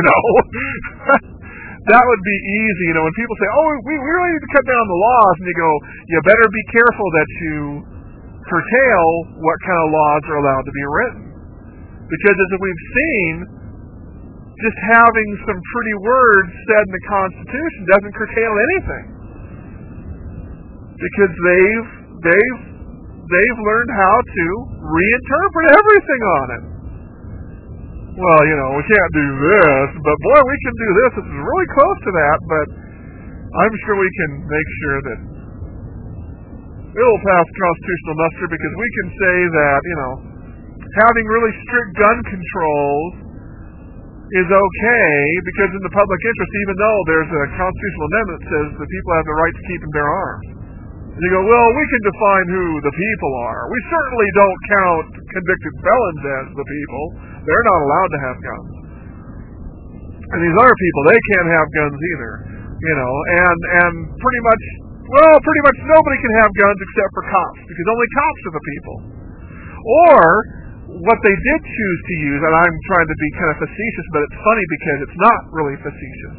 Speaker 1: That would be easy. When people say, oh, we really need to cut down the laws, and you go, you better be careful that you curtail what kind of laws are allowed to be written. Because as we've seen, just having some pretty words said in the Constitution doesn't curtail anything. Because they've learned how to reinterpret everything on it. Well, we can't do this, but boy, we can do this. It's really close to that, but I'm sure we can make sure that it'll pass constitutional muster, because we can say that, having really strict gun controls is okay, because in the public interest, even though there's a constitutional amendment that says the people have the right to keep and bear arms. And you go, well, we can define who the people are. We certainly don't count convicted felons as the people. They're not allowed to have guns. And these other people, they can't have guns either. And pretty much nobody can have guns except for cops, because only cops are the people. Or what they did choose to use, and I'm trying to be kind of facetious, but it's funny because it's not really facetious.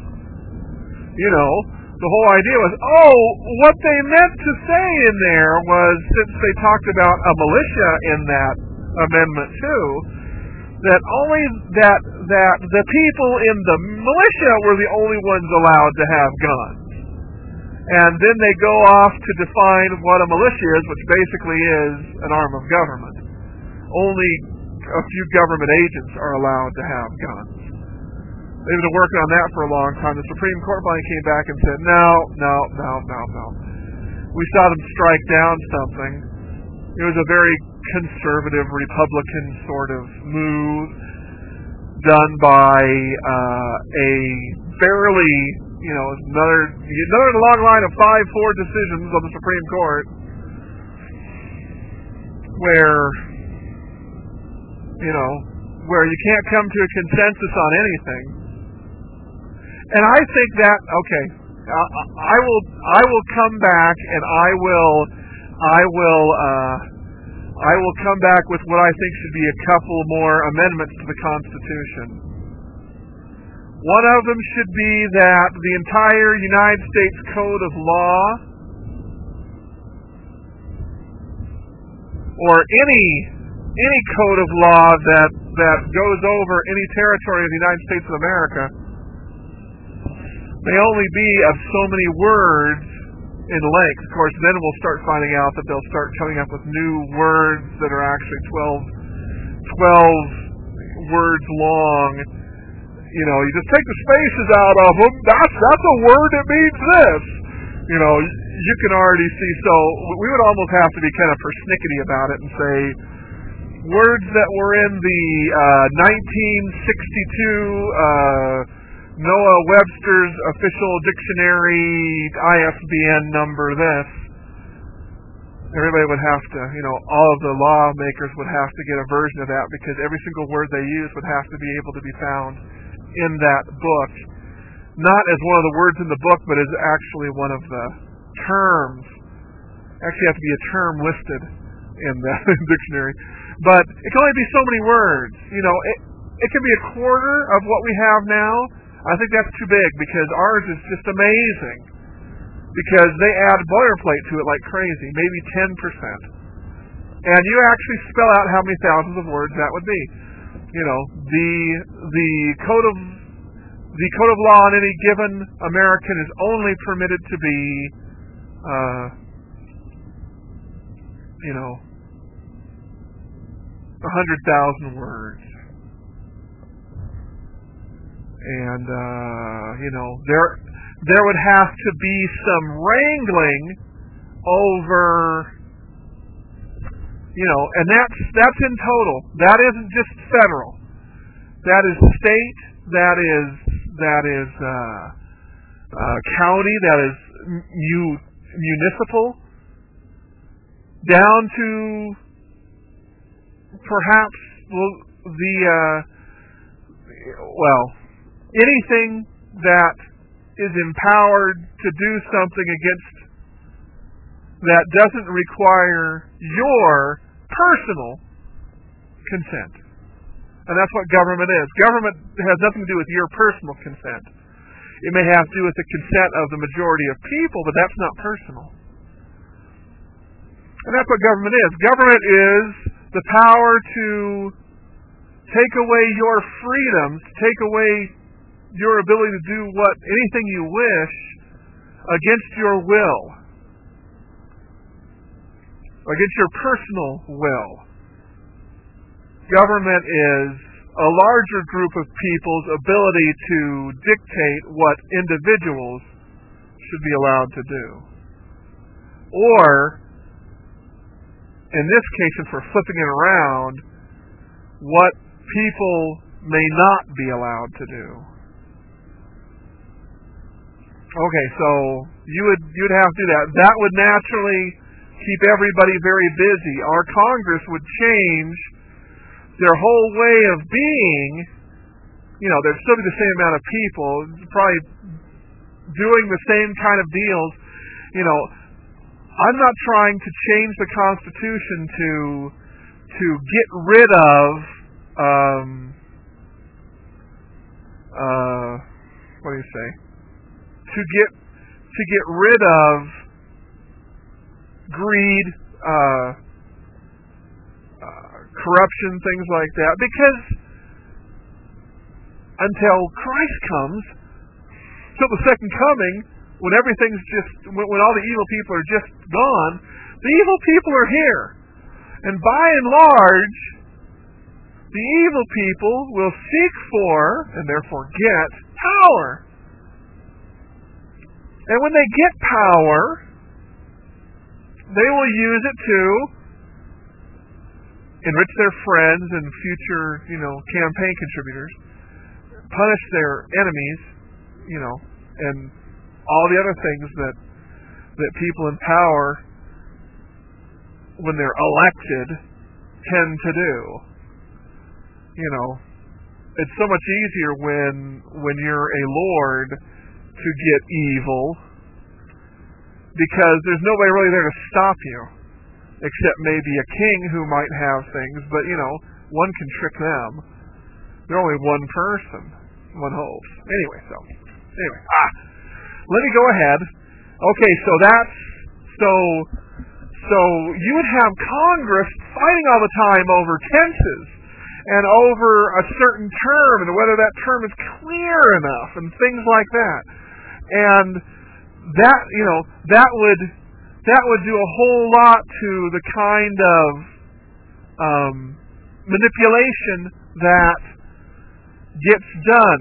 Speaker 1: The whole idea was, what they meant to say in there was, since they talked about a militia in that amendment too, that only that the people in the militia were the only ones allowed to have guns. And then they go off to define what a militia is, which basically is an arm of government. Only a few government agents are allowed to have guns. They've been working on that for a long time. The Supreme Court finally came back and said, no. We saw them strike down something. It was a very conservative Republican sort of move done by a fairly, another long line of 5-4 decisions on the Supreme Court where you can't come to a consensus on anything. And I think that, okay, I will come back and I will come back with what I think should be a couple more amendments to the Constitution. One of them should be that the entire United States Code of Law, or any code of law that goes over any territory of the United States of America, may only be of so many words in length. Of course, then we'll start finding out that they'll start coming up with new words that are actually 12 words long. You just take the spaces out of them. That's a word that means this. You can already see. So we would almost have to be kind of persnickety about it and say words that were in the 1962 Noah Webster's official dictionary ISBN number this. Everybody would have to, all of the lawmakers would have to get a version of that because every single word they use would have to be able to be found in that book. Not as one of the words in the book, but as actually one of the terms. Actually have to be a term listed in the dictionary. But it can only be so many words. It can be a quarter of what we have now. I think that's too big because ours is just amazing. Because they add boilerplate to it like crazy, maybe 10%. And you actually spell out how many thousands of words that would be. The code of law on any given American is only permitted to be 100,000 words. And, there would have to be some wrangling over, and that's in total. That isn't just federal. That is state, that is county, that is municipal, down to perhaps anything that is empowered to do something that doesn't require your personal consent. And that's what government is. Government has nothing to do with your personal consent. It may have to do with the consent of the majority of people, but that's not personal. And that's what government is. Government is the power to take away your freedoms, take away your ability to do anything you wish against your will, against your personal will. Government is a larger group of people's ability to dictate what individuals should be allowed to do. Or, in this case, if we're flipping it around, what people may not be allowed to do. Okay, so you'd have to do that. That would naturally keep everybody very busy. Our Congress would change their whole way of being. There'd still be the same amount of people, probably doing the same kind of deals. I'm not trying to change the Constitution to get rid of what do you say? To get rid of greed, corruption, things like that, because until Christ comes, till the second coming, when when all the evil people are just gone, the evil people are here. And by and large, the evil people will seek for, and therefore get, power. And when they get power, they will use it to enrich their friends and future, campaign contributors, punish their enemies, and all the other things that people in power, when they're elected, tend to do. It's so much easier when you're a lord to get evil, because there's nobody really there to stop you, except maybe a king who might have things, but one can trick them. They're only one person, one hopes. Anyway, let me go ahead. Okay, so you would have Congress fighting all the time over tenses and over a certain term and whether that term is clear enough and things like that. And that would do a whole lot to the kind of manipulation that gets done.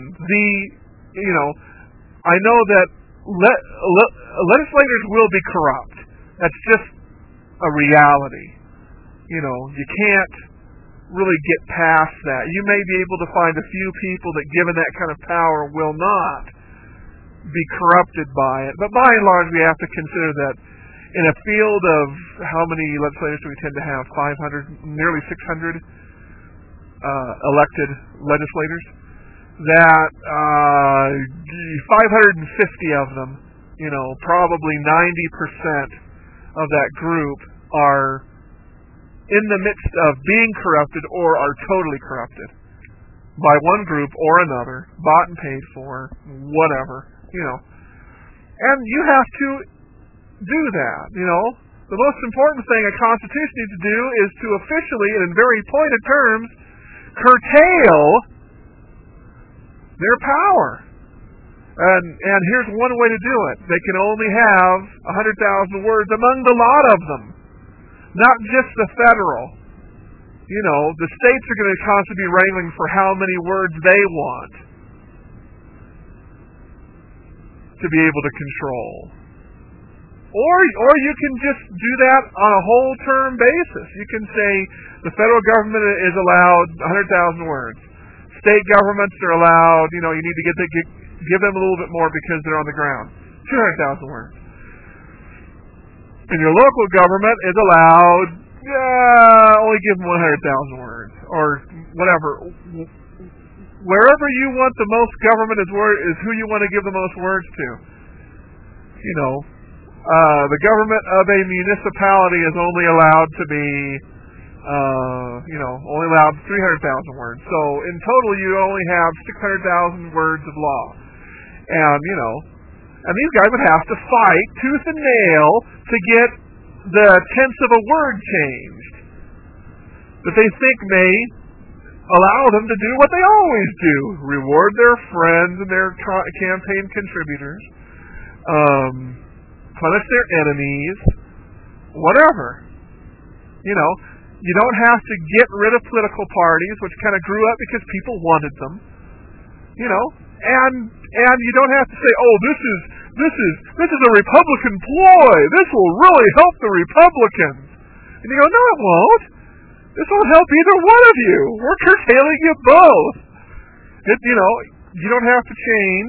Speaker 1: I know that legislators will be corrupt. That's just a reality. You can't really get past that. You may be able to find a few people that, given that kind of power, will not be corrupted by it. But by and large, we have to consider that in a field of how many legislators do we tend to have? 500, nearly 600 elected legislators. That 550 of them, probably 90% of that group are in the midst of being corrupted or are totally corrupted by one group or another, bought and paid for, whatever, And you have to do that, The most important thing a constitution needs to do is to officially, and in very pointed terms, curtail their power. And here's one way to do it. They can only have 100,000 words among the lot of them. Not just the federal. The states are going to constantly be wrangling for how many words they want to be able to control. Or you can just do that on a whole term basis. You can say the federal government is allowed 100,000 words. State governments are allowed, you need to give them a little bit more because they're on the ground. 200,000 words. And your local government is allowed, only give them 100,000 words. Or whatever. Wherever you want the most government is who you want to give the most words to. The government of a municipality is only allowed to be, only allowed 300,000 words. So in total, you only have 600,000 words of law. And these guys would have to fight tooth and nail to get the tense of a word changed that they think may allow them to do what they always do: reward their friends and their campaign contributors, punish their enemies, whatever. You don't have to get rid of political parties, which kind of grew up because people wanted them. And you don't have to say, "Oh, this is a Republican ploy. This will really help the Republicans." And you go, "No, it won't. This won't help either one of you. We're curtailing you both." You don't have to change.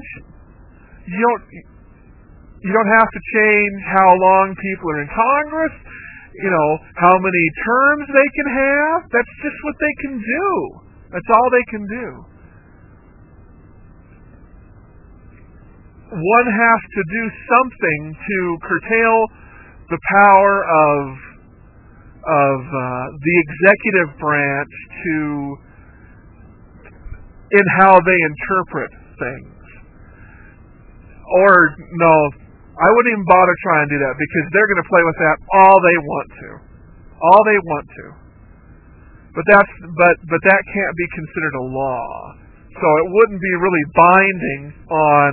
Speaker 1: You don't have to change how long people are in Congress. How many terms they can have. That's just what they can do. That's all they can do. One has to do something to curtail the power of the executive branch in how they interpret things. Or no, I wouldn't even bother trying to do that, because they're going to play with that all they want to. But that can't be considered a law. So it wouldn't be really binding on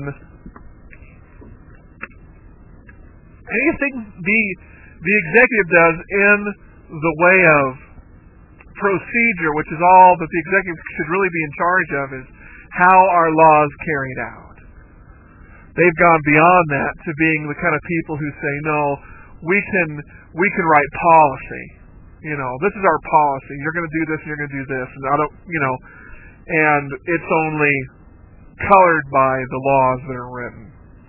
Speaker 1: anything the executive does in the way of procedure, which is all that the executive should really be in charge of, is how are laws carried out. They've gone beyond that to being the kind of people who say, no, we can write policy. This is our policy. You're going to do this, and you're going to do this, and and it's only colored by the laws that are written.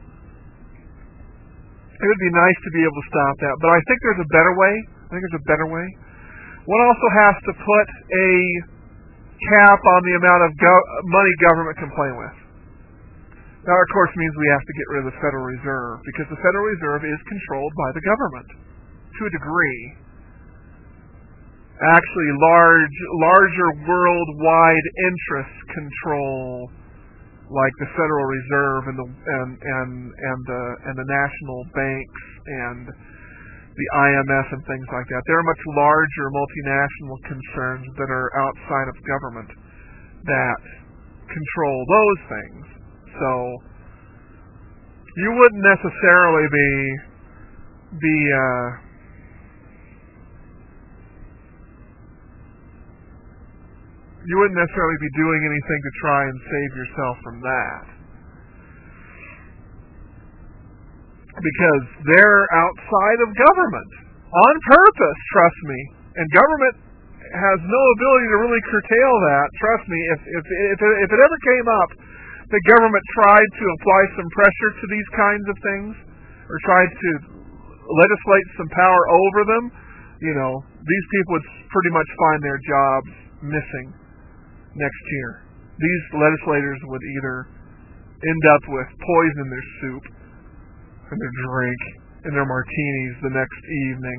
Speaker 1: It would be nice to be able to stop that, but I think there's a better way. One also has to put a cap on the amount of money government can play with. That, of course, means we have to get rid of the Federal Reserve, because the Federal Reserve is controlled by the government to a degree. Actually, larger worldwide interests control, like the Federal Reserve and the national banks and the IMF and things like that. There are much larger multinational concerns that are outside of government that control those things. So you wouldn't necessarily be doing anything to try and save yourself from that. Because they're outside of government on purpose, trust me. And government has no ability to really curtail that. Trust me, if it ever came up the government tried to apply some pressure to these kinds of things, or tried to legislate some power over them, these people would pretty much find their jobs missing next year. These legislators would either end up with poison in their soup, in their drink, in their martinis the next evening,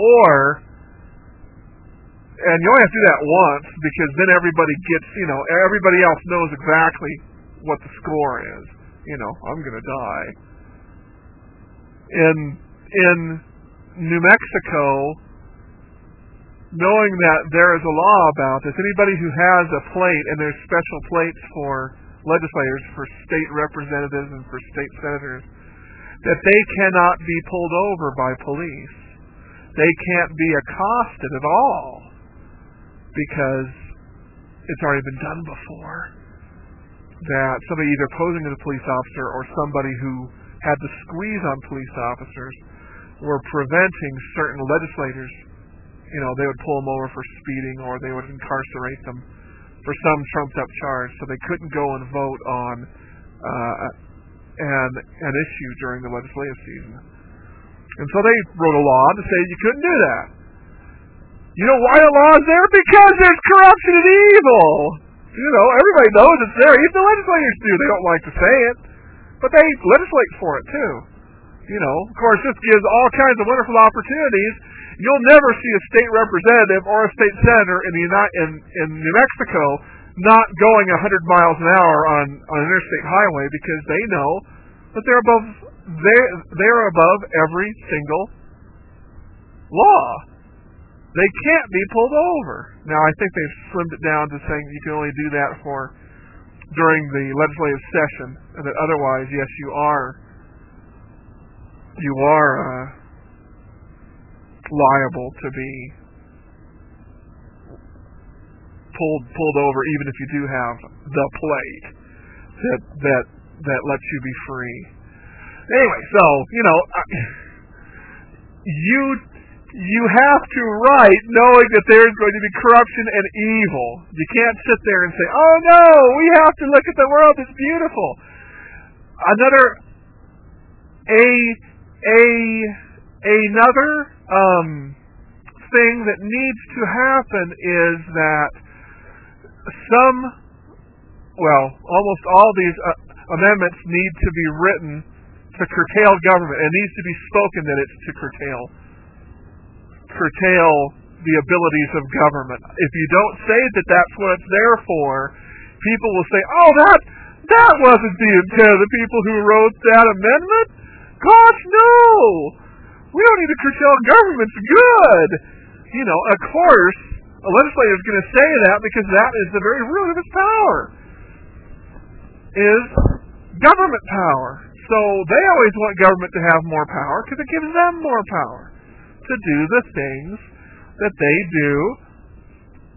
Speaker 1: and you only have to do that once, because then everybody else knows exactly what the score is. I'm going to die. In New Mexico, knowing that there is a law about this, anybody who has a plate, and there's special plates for legislators, for state representatives, and for state senators, that they cannot be pulled over by police. They can't be accosted at all, because it's already been done before. That somebody either posing as a police officer or somebody who had the squeeze on police officers were preventing certain legislators. They would pull them over for speeding, or they would incarcerate them for some trumped-up charge, so they couldn't go and vote on an issue during the legislative season. And so they wrote a law to say you couldn't do that. You know why the law is there? Because there's corruption and evil. Everybody knows it's there. Even the legislators do. They don't like to say it, but they legislate for it too. Of course, this gives all kinds of wonderful opportunities. You'll never see a state representative or a state senator in New Mexico not going 100 miles an hour on an interstate highway, because they know that they're above every single law. They can't be pulled over. Now, I think they've slimmed it down to saying you can only do that during the legislative session, and that otherwise, yes, you are liable to be pulled over, even if you do have the plate that lets you be free. Anyway, so you have to write knowing that there's going to be corruption and evil. You can't sit there and say, "Oh no, we have to look at the world that's beautiful." Another thing that needs to happen is that almost all these amendments need to be written to curtail government. It needs to be spoken that it's to curtail the abilities of government. If you don't say that that's what it's there for, people will say, "Oh, that wasn't the intent of the people who wrote that amendment. Gosh, no! We don't need to curtail government's good." Of course, a legislator is going to say that, because that is the very root of its power, is government power. So they always want government to have more power, because it gives them more power to do the things that they do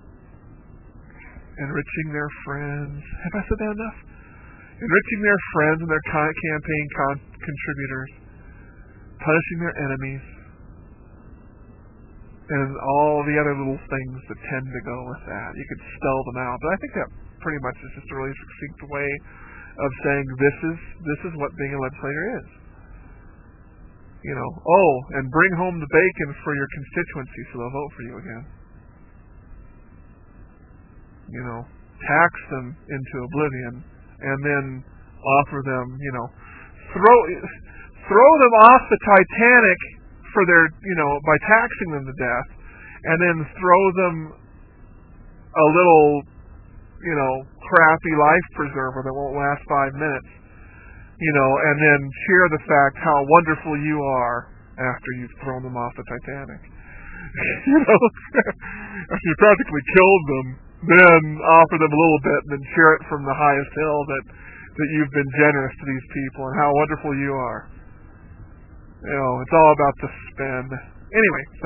Speaker 1: enriching their friends. Have I said that enough? Enriching their friends and their campaign contributors, punishing their enemies, and all the other little things that tend to go with that. You could spell them out, but I think that pretty much is just a really succinct way of saying this is what being a legislator is. And bring home the bacon for your constituency so they'll vote for you again. Tax them into oblivion, and then offer them, throw them off the Titanic for their, by taxing them to death, and then throw them a little, crappy life preserver that won't last 5 minutes, and then cheer the fact how wonderful you are after you've thrown them off the Titanic. After you practically killed them, then offer them a little bit and then cheer it from the highest hill that you've been generous to these people and how wonderful you are. It's all about the spin. Anyway, so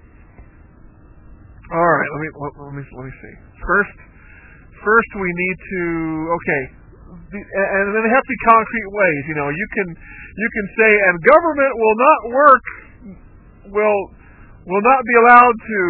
Speaker 1: all right, let me see. First we need to and then they have to be concrete ways. You can say, and government will not work, will not be allowed to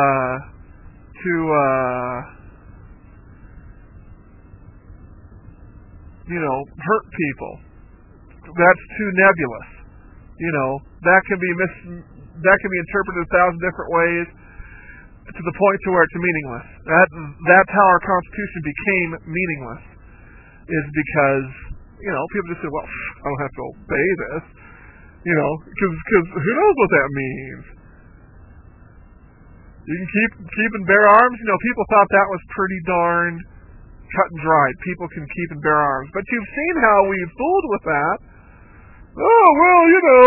Speaker 1: hurt people. That's too nebulous. That can be interpreted 1,000 different ways to the point to where it's meaningless. That's how our Constitution became meaningless, is because people just say, well, I don't have to obey this, because who knows what that means. You can keep and bear arms. People thought that was pretty darn cut and dried. People can keep and bear arms, but you've seen how we've fooled with that. Oh, well,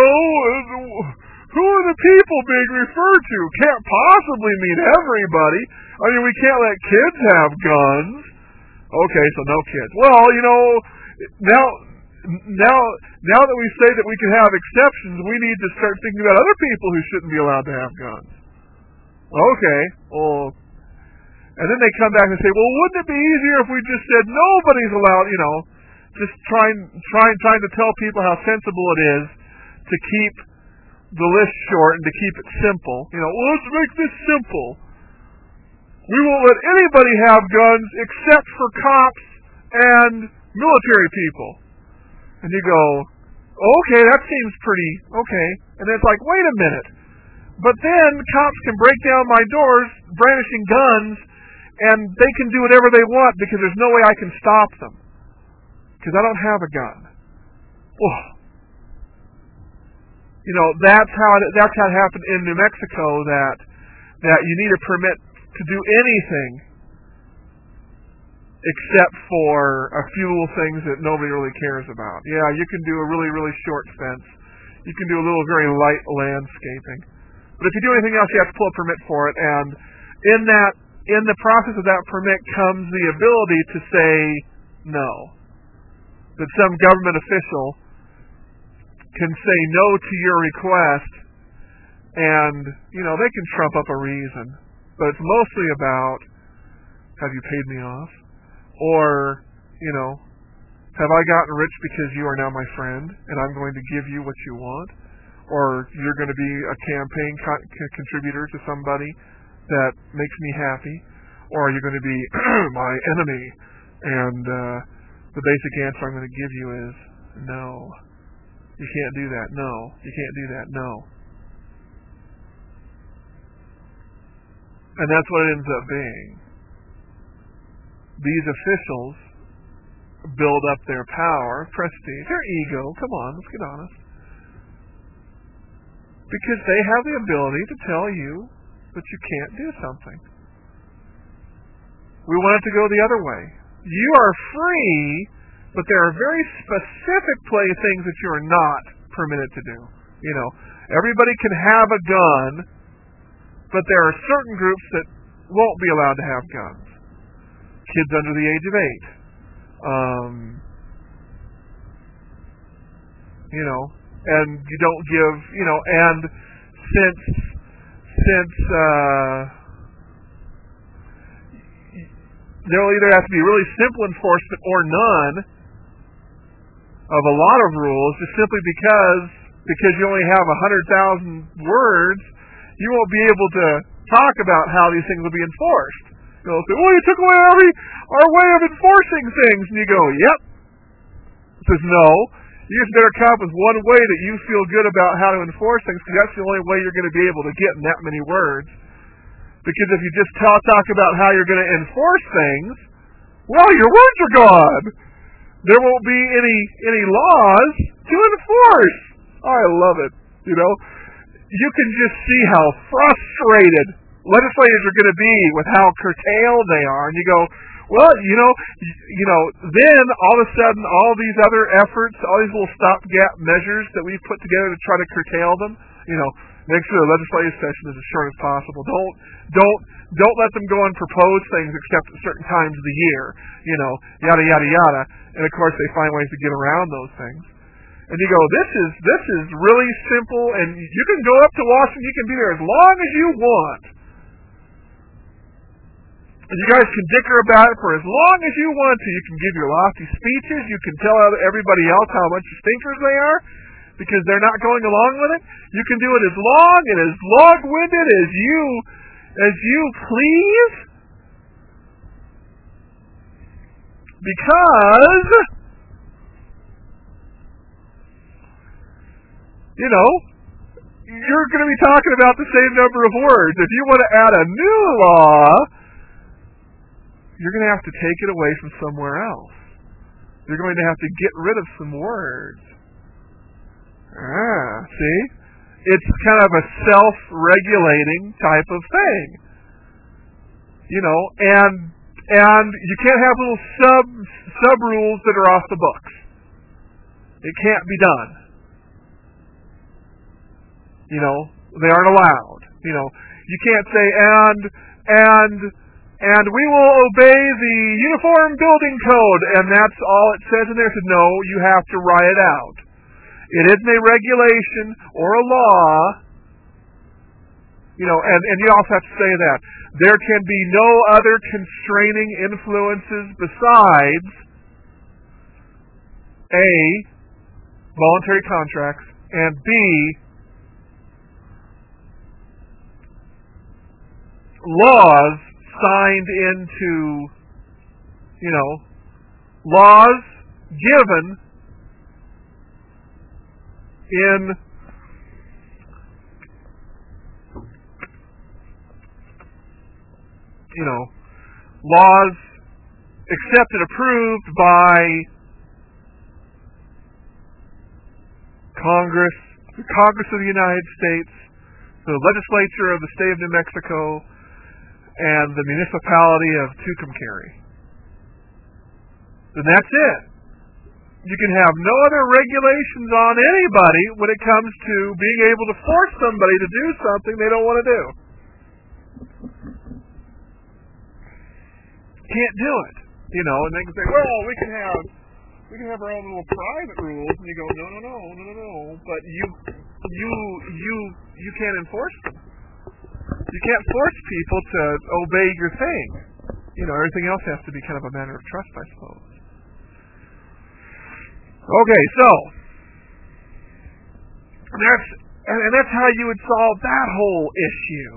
Speaker 1: who are the people being referred to? Can't possibly mean everybody. I mean, we can't let kids have guns. Okay, so no kids. Well, now that we say that we can have exceptions, we need to start thinking about other people who shouldn't be allowed to have guns. Okay, well, and then they come back and say, well, wouldn't it be easier if we just said nobody's allowed, just trying to tell people how sensible it is to keep the list short and to keep it simple. Well, let's make this simple. We won't let anybody have guns except for cops and military people. And you go, okay, that seems pretty okay. And it's like, wait a minute. But then cops can break down my doors brandishing guns, and they can do whatever they want because there's no way I can stop them because I don't have a gun. Oh. That's how it happened in New Mexico, that you need a permit to do anything except for a few little things that nobody really cares about. Yeah, you can do a really, really short fence. You can do a little very light landscaping. But if you do anything else, you have to pull a permit for it. And in the process of that permit comes the ability to say no. That some government official can say no to your request, and they can trump up a reason. But it's mostly about, have you paid me off? Or, have I gotten rich because you are now my friend and I'm going to give you what you want? Or you're going to be a campaign contributor to somebody that makes me happy? Or are you going to be my enemy? And the basic answer I'm going to give you is no. You can't do that. No. You can't do that. No. And that's what it ends up being. These officials build up their power, prestige, their ego. Come on, let's get honest. Because they have the ability to tell you that you can't do something. We want it to go the other way. You are free, but there are very specific things that you are not permitted to do. Everybody can have a gun, but there are certain groups that won't be allowed to have guns. Kids under the age of 8. And you don't give, and since there will either have to be really simple enforcement or none of a lot of rules, just simply because you only have 100,000 words, you won't be able to talk about how these things will be enforced. They'll say, well, you took away our way of enforcing things. And you go, yep. It says, no. You just better come up with one way that you feel good about how to enforce things, because that's the only way you're going to be able to get in that many words. Because if you just talk about how you're going to enforce things, well, your words are gone. There won't be any laws to enforce. Oh, I love it. You know, you can just see how frustrated legislators are going to be with how curtailed they are, and you go, well, then all of a sudden, all these other efforts, all these little stopgap measures that we've put together to try to curtail them, make sure the legislative session is as short as possible. Don't let them go and propose things except at certain times of the year, yada yada yada. And of course, they find ways to get around those things. And you go, this is really simple, and you can go up to Washington, you can be there as long as you want. And you guys can dicker about it for as long as you want to. You can give your lofty speeches. You can tell everybody else how much stinkers they are because they're not going along with it. You can do it as long and as long-winded as you please. Because, you're going to be talking about the same number of words. If you want to add a new law, you're going to have to take it away from somewhere else. You're going to have to get rid of some words. See? It's kind of a self-regulating type of thing. And you can't have little sub-rules that are off the books. It can't be done. They aren't allowed. You can't say, and we will obey the Uniform Building Code, and that's all it says in there. So no, you have to write it out. It isn't a regulation or a law, and you also have to say that. There can be no other constraining influences besides A, voluntary contracts, and B, laws signed into, laws given in laws accepted, approved by Congress, the Congress of the United States, the legislature of the state of New Mexico, and the municipality of Tucumcari. Then that's it. You can have no other regulations on anybody when it comes to being able to force somebody to do something they don't want to do. Can't do it. And they can say, well, we can have our own little private rules, and you go, no, but you can't enforce them. You can't force people to obey your thing. Everything else has to be kind of a matter of trust, I suppose. Okay, so that's how you would solve that whole issue.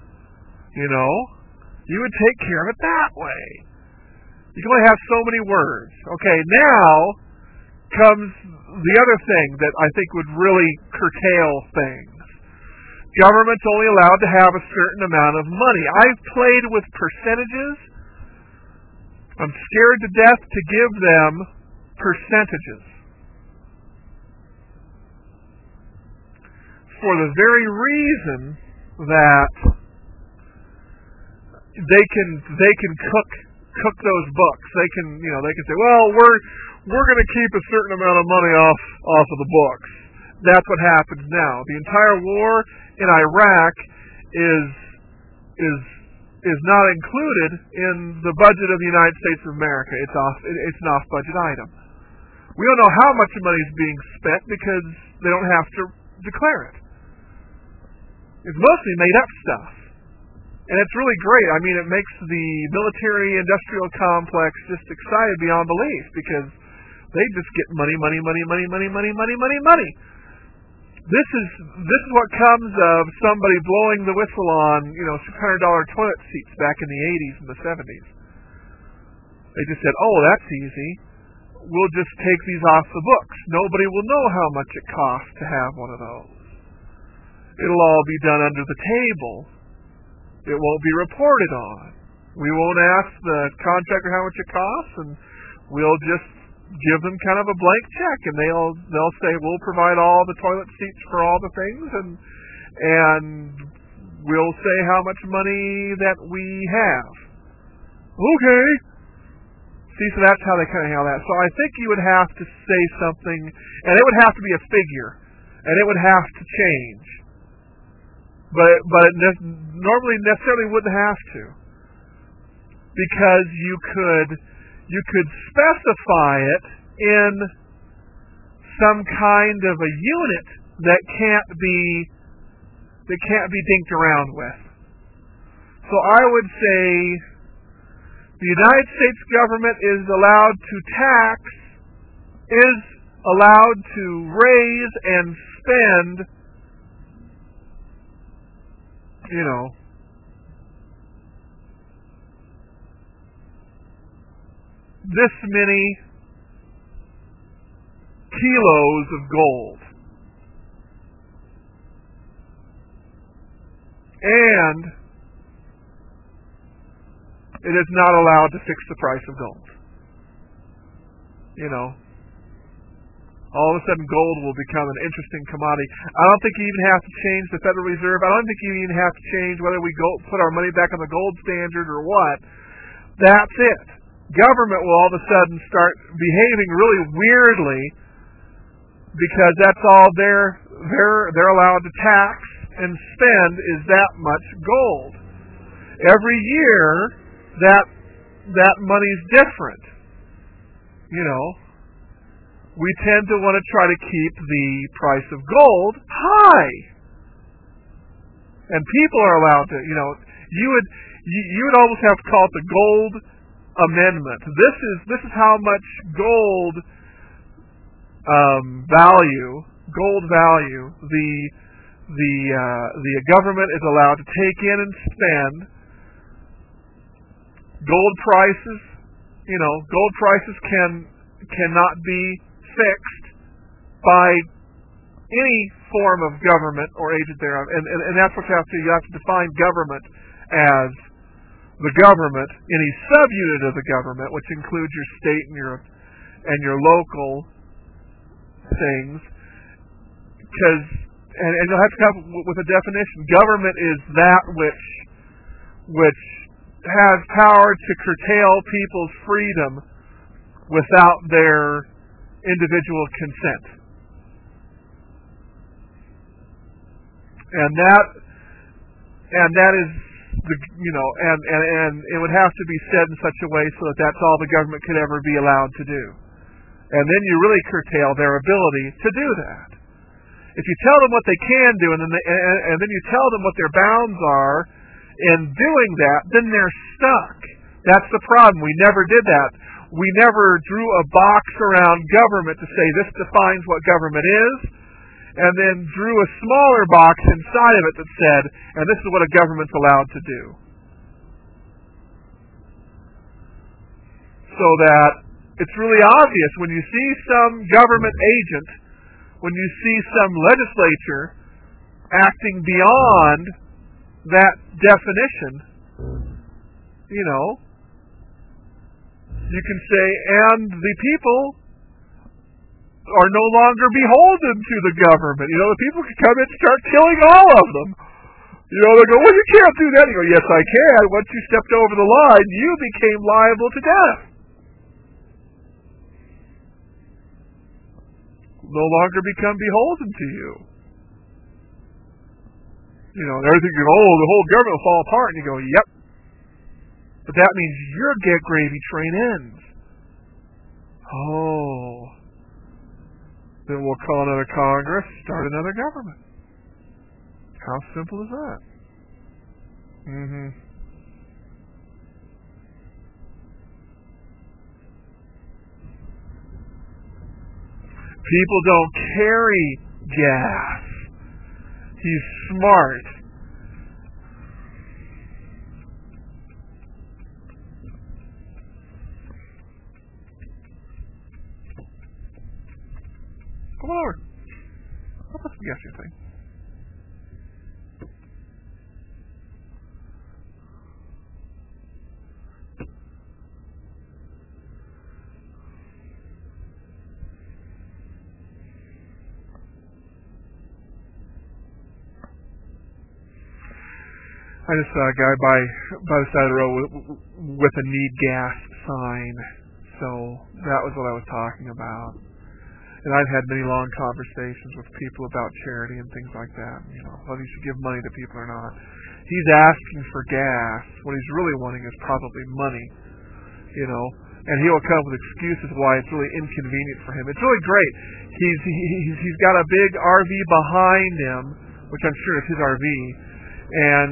Speaker 1: You would take care of it that way. You can only have so many words. Okay, now comes the other thing that I think would really curtail things. Government's only allowed to have a certain amount of money. I've played with percentages. I'm scared to death to give them percentages. For the very reason that they can cook those books. They can say, well, we're going to keep a certain amount of money off of the books. That's what happens now. The entire war in Iraq is not included in the budget of the United States of America. It's an off-budget item. We don't know how much money is being spent because they don't have to declare it. It's mostly made up stuff. And it's really great. I mean, it makes the military-industrial complex just excited beyond belief because they just get money. This is what comes of somebody blowing the whistle on, $600 toilet seats back in the 80s and the 70s. They just said, "Oh, that's easy. We'll just take these off the books. Nobody will know how much it costs to have one of those. It'll all be done under the table. It won't be reported on. We won't ask the contractor how much it costs, and we'll just give them kind of a blank check, and they'll say we'll provide all the toilet seats for all the things, and we'll say how much money that we have." Okay. See, so that's how they kind of handle that. So I think you would have to say something, and it would have to be a figure, and it would have to change. But it normally necessarily wouldn't have to, because you could specify it in some kind of a unit that can't be dinked around with. So I would say the United States government is allowed to raise and spend, this many kilos of gold. And it is not allowed to fix the price of gold. All of a sudden gold will become an interesting commodity. I don't think you even have to change the Federal Reserve. I don't think you even have to change whether we put our money back on the gold standard or what. That's it. Government will all of a sudden start behaving really weirdly because that's all they're allowed to tax and spend is that much gold. Every year that money's different. We tend to want to try to keep the price of gold high. And people are allowed to, you would almost have to call it the gold amendment. This is how much gold value the government is allowed to take in and spend. Gold prices cannot be fixed by any form of government or agent thereof, and that's what you have to define government as the government, any subunit of the government, which includes your state and your local things, and you'll have to come up with a definition. Government is that which has power to curtail people's freedom without their individual consent. And that is and it would have to be said in such a way so that that's all the government could ever be allowed to do. And then you really curtail their ability to do that. If you tell them what they can do and then you tell them what their bounds are in doing that, then they're stuck. That's the problem. We never did that. We never drew a box around government to say this defines what government is, and then drew a smaller box inside of it that said, and this is what a government's allowed to do. So that it's really obvious when you see some government agent, when you see some legislature acting beyond that definition, you can say, and the people are no longer beholden to the government. The people can come in and start killing all of them. They go, well, you can't do that. You go, yes, I can. Once you stepped over the line, you became liable to death. No longer become beholden to you. Everything you go, the whole government will fall apart. And you go, yep. But that means your gravy train ends. Oh. Then we'll call another Congress, start another government. How simple is that? Mm-hmm. People don't carry gas. He's smart. Come on over. I'll put some gas in your thing. I just saw a guy by the side of the road with a need gas sign. So that was what I was talking about. And I've had many long conversations with people about charity and things like that. You know, whether you should give money to people or not. He's asking for gas. What he's really wanting is probably money. You know, and he'll come up with excuses why it's really inconvenient for him. It's really great. He's got a big RV behind him, which I'm sure is his RV. And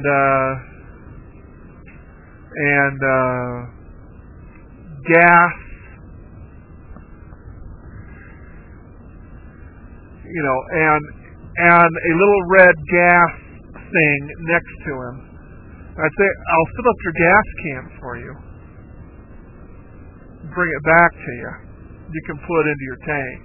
Speaker 1: gas, you know, and a little red gas thing next to him. I'd say, I'll fill up your gas can for you. Bring it back to you. You can put it into your tank.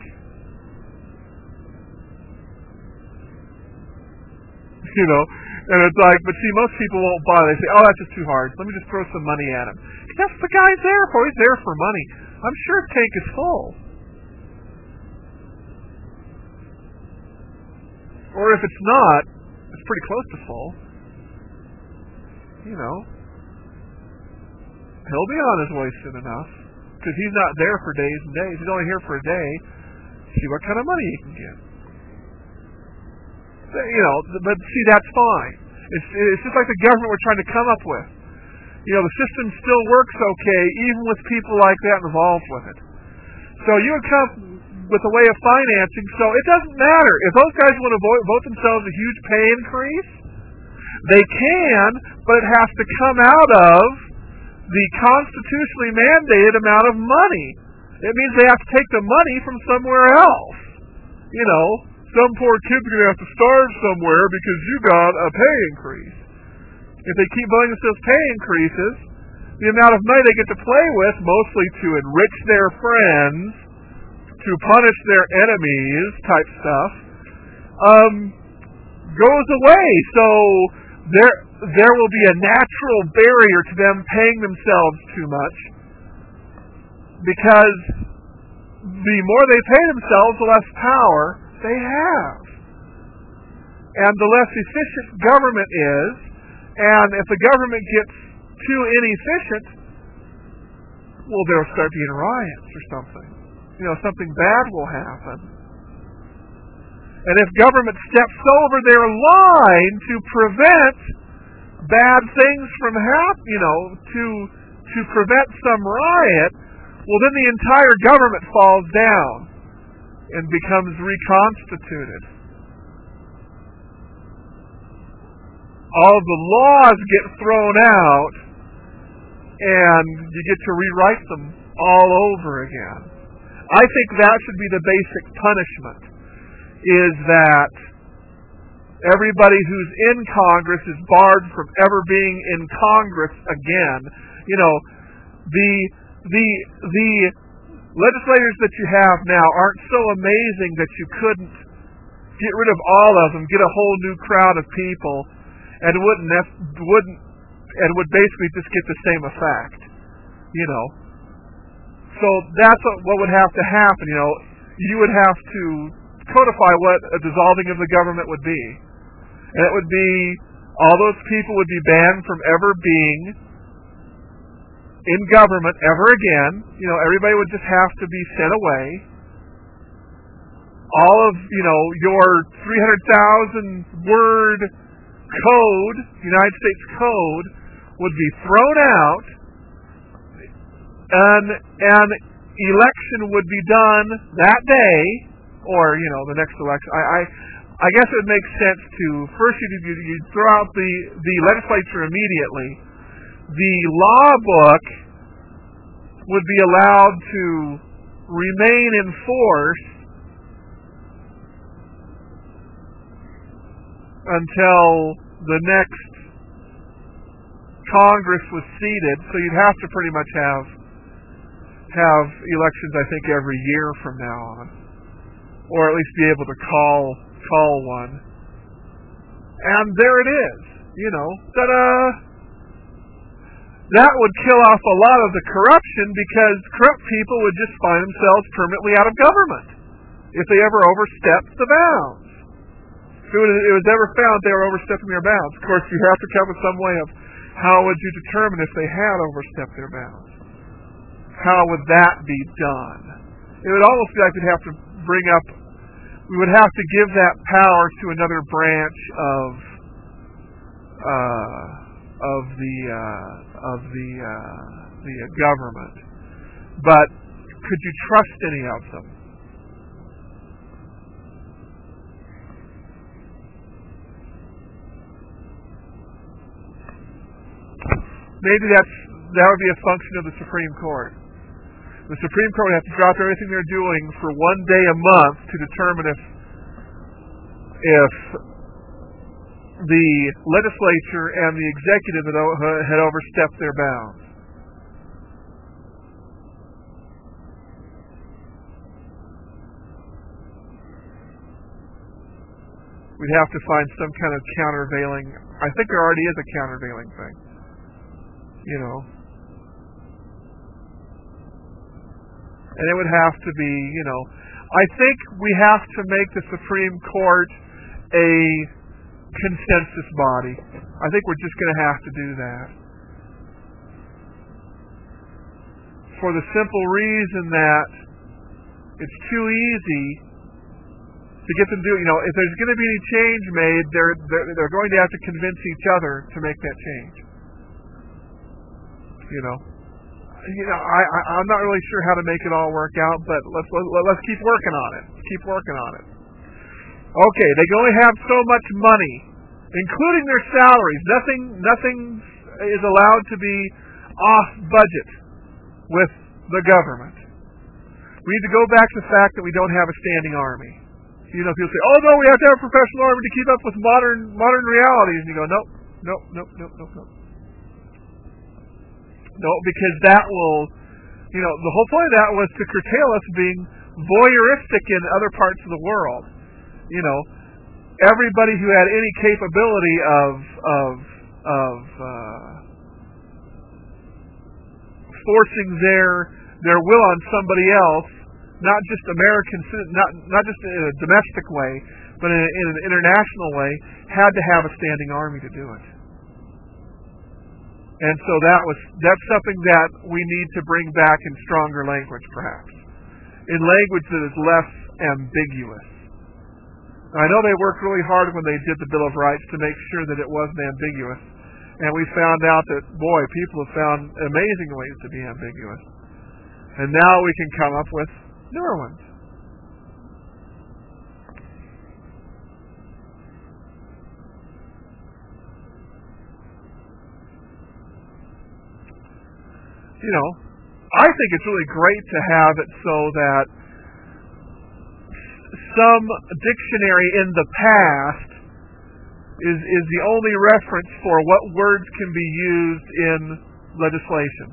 Speaker 1: You know, and it's like, but see, most people won't buy. They say, oh, that's just too hard. Let me just throw some money at him. That's what the guy's there for. He's there for money. I'm sure his tank is full. Or if it's not, it's pretty close to full. You know, he'll be on his way soon enough. Because he's not there for days and days. He's only here for a day. See what kind of money he can get. You know, but see, that's fine. It's just like the government we're trying to come up with. You know, the system still works okay, even with people like that involved with it. So you would come with a way of financing, so it doesn't matter. If those guys want to vote themselves a huge pay increase, they can, but it has to come out of the constitutionally mandated amount of money. It means they have to take the money from somewhere else. You know, some poor kid's going to have to starve somewhere because you got a pay increase. If they keep voting themselves pay increases, the amount of money they get to play with, mostly to enrich their friends, to punish their enemies type stuff, goes away. So there will be a natural barrier to them paying themselves too much, because the more they pay themselves, the less power they have. And the less efficient government is, and if the government gets too inefficient, well, there'll start being riots or something. You know, something bad will happen. And if government steps over their line to prevent bad things from happening, you know, to prevent some riot, well, then the entire government falls down and becomes reconstituted. All of the laws get thrown out, and you get to rewrite them all over again. I think that should be the basic punishment, is that everybody who's in Congress is barred from ever being in Congress again. You know, the legislators that you have now aren't so amazing that you couldn't get rid of all of them, get a whole new crowd of people, and would basically just get the same effect. You know. So that's what would have to happen. You know, you would have to codify what a dissolving of the government would be. And it would be, all those people would be banned from ever being in government ever again. You know, everybody would just have to be sent away. All of, you know, your 300,000 word code, United States code, would be thrown out, and an election would be done that day, or, you know, the next election. I guess it makes sense to first you throw out the legislature immediately. The law book would be allowed to remain in force until the next Congress was seated. So you'd have to pretty much have elections, I think, every year from now on, or at least be able to call one. And there it is. Ta-da! That would kill off a lot of the corruption, because corrupt people would just find themselves permanently out of government if they ever overstepped the bounds. If it was ever found they were overstepping their bounds. Of course, you have to come up with some way of how would you determine if they had overstepped their bounds. How would that be done? It would almost be like we would have to give that power to another branch of the government. But could you trust any of them? Maybe that would be a function of the Supreme Court. The Supreme Court would have to drop everything they're doing for one day a month to determine if the legislature and the executive had overstepped their bounds. We'd have to find some kind of countervailing. I think there already is a countervailing thing. And it would have to be, I think we have to make the Supreme Court a consensus body. I think we're just going to have to do that. For the simple reason that it's too easy to get them to do, if there's going to be any change made, they're going to have to convince each other to make that change. I'm not really sure how to make it all work out, but let's keep working on it. Keep working on it. Okay, they can only have so much money, including their salaries. Nothing is allowed to be off budget with the government. We need to go back to the fact that we don't have a standing army. People say, "Oh no, we have to have a professional army to keep up with modern realities." And you go, "Nope. No, because that will, the whole point of that was to curtail us being voyeuristic in other parts of the world. Everybody who had any capability of forcing their will on somebody else, not just not just in a domestic way, but in an international way, had to have a standing army to do it. And so that's something that we need to bring back in stronger language, perhaps, in language that is less ambiguous. Now, I know they worked really hard when they did the Bill of Rights to make sure that it wasn't ambiguous, and we found out that, boy, people have found amazing ways to be ambiguous. And now we can come up with newer ones. I think it's really great to have it so that some dictionary in the past is the only reference for what words can be used in legislation.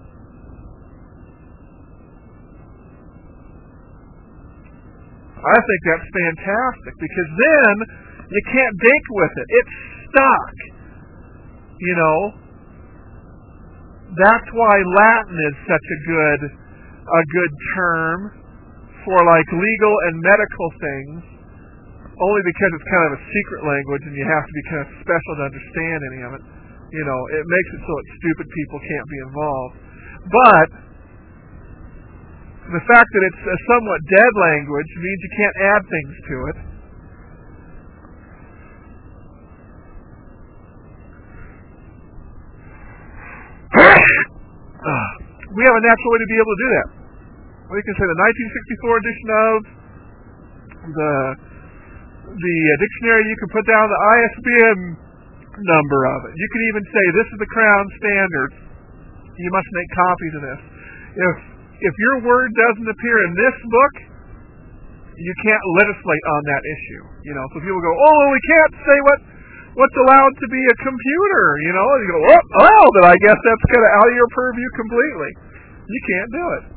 Speaker 1: I think that's fantastic, because then you can't dink with it. It's stuck. That's why Latin is such a good term for legal and medical things, only because it's kind of a secret language and you have to be kind of special to understand any of it. It makes it so that stupid people can't be involved. But the fact that it's a somewhat dead language means you can't add things to it. We have a natural way to be able to do that. We can say the 1964 edition of dictionary, you can put down the ISBN number of it. You can even say, this is the Crown Standard. You must make copies of this. If your word doesn't appear in this book, you can't legislate on that issue. So people go, we can't say what's allowed to be a computer. And you go, then I guess that's kind of out of your purview completely. You can't do it.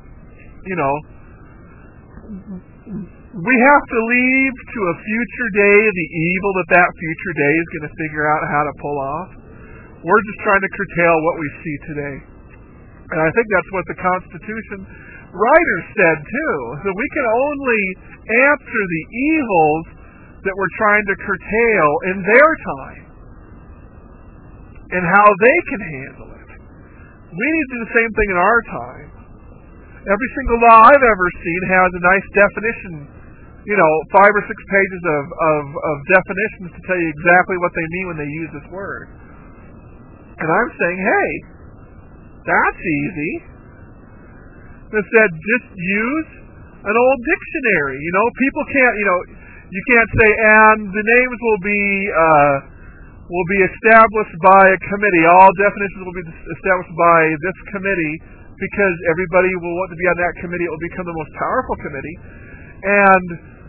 Speaker 1: We have to leave to a future day the evil that future day is going to figure out how to pull off. We're just trying to curtail what we see today. And I think that's what the Constitution writers said too. So we can only answer the evils that we're trying to curtail in their time and how they can handle it. We need to do the same thing in our time. Every single law I've ever seen has a nice definition, 5 or 6 pages of definitions to tell you exactly what they mean when they use this word. And I'm saying, hey, that's easy. Instead, just use an old dictionary. People can't, you can't say, and the names will be established by a committee. All definitions will be established by this committee, because everybody will want to be on that committee. It will become the most powerful committee, and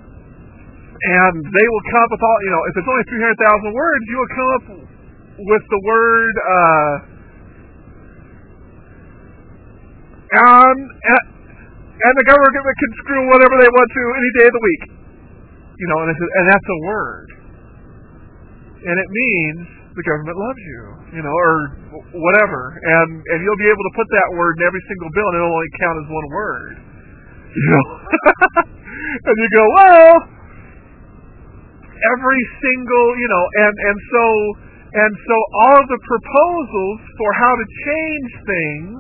Speaker 1: they will come up with all. If it's only 300,000 words, you will come up with the word. And the government can screw whatever they want to any day of the week. And that's a word. And it means the government loves you, or whatever. And you'll be able to put that word in every single bill, and it'll only count as one word. And you go, well, every single, and so all of the proposals for how to change things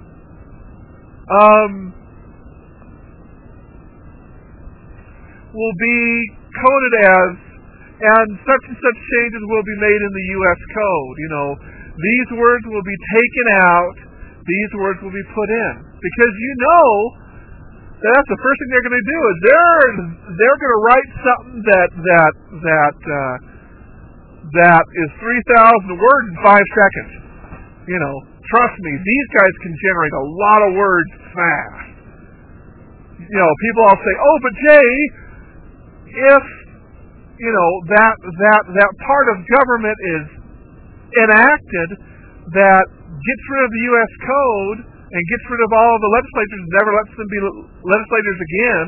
Speaker 1: will be coded as, and such changes will be made in the U.S. Code. These words will be taken out, these words will be put in. Because that's the first thing they're going to do, is they're going to write something that is 3,000 words in 5 seconds. Trust me, these guys can generate a lot of words fast. People all say, but Jay, if that part of government is enacted that gets rid of the U.S. Code and gets rid of all of the legislators and never lets them be legislators again,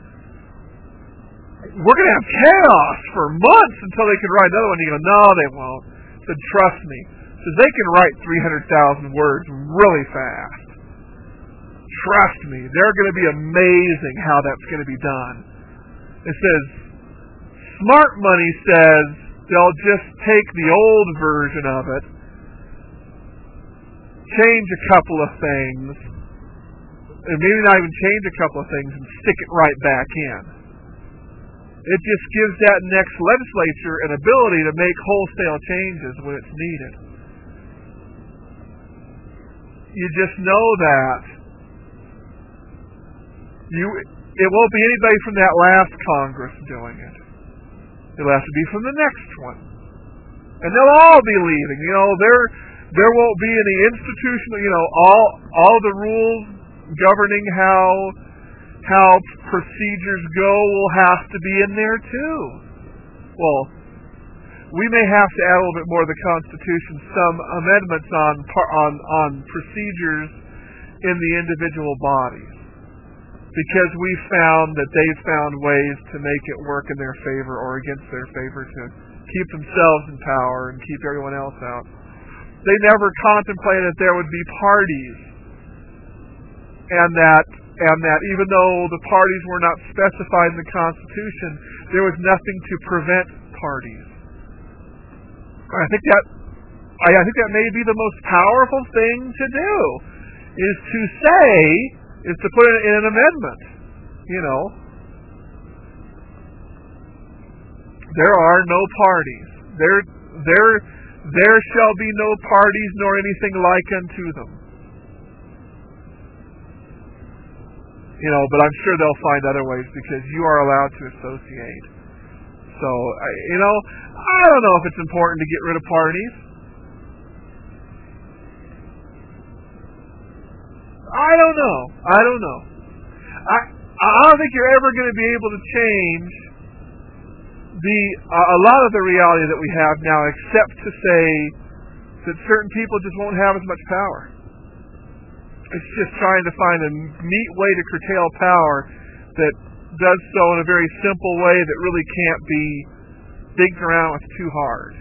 Speaker 1: we're going to have chaos for months until they can write another one. You go, no, they won't. So trust me. So they can write 300,000 words really fast. Trust me. They're going to be amazing how that's going to be done. It says, smart money says they'll just take the old version of it, change a couple of things, and maybe not even change a couple of things, and stick it right back in. It just gives that next legislature an ability to make wholesale changes when it's needed. You just know that it won't be anybody from that last Congress doing it. It'll have to be from the next one. And they'll all be leaving. There won't be any institutional, all the rules governing how procedures go will have to be in there too. Well, we may have to add a little bit more of the Constitution, some amendments on procedures in the individual bodies, because we found that they've found ways to make it work in their favor or against their favor to keep themselves in power and keep everyone else out. They never contemplated that there would be parties, and that even though the parties were not specified in the Constitution, there was nothing to prevent parties. I think that may be the most powerful thing to do, is to put it in an amendment. There are no parties. There shall be no parties nor anything like unto them. But I'm sure they'll find other ways, because you are allowed to associate. So, I don't know if it's important to get rid of parties. I don't know. I don't think you're ever going to be able to change a lot of the reality that we have now, except to say that certain people just won't have as much power. It's just trying to find a neat way to curtail power that does so in a very simple way that really can't be digged around with too hard.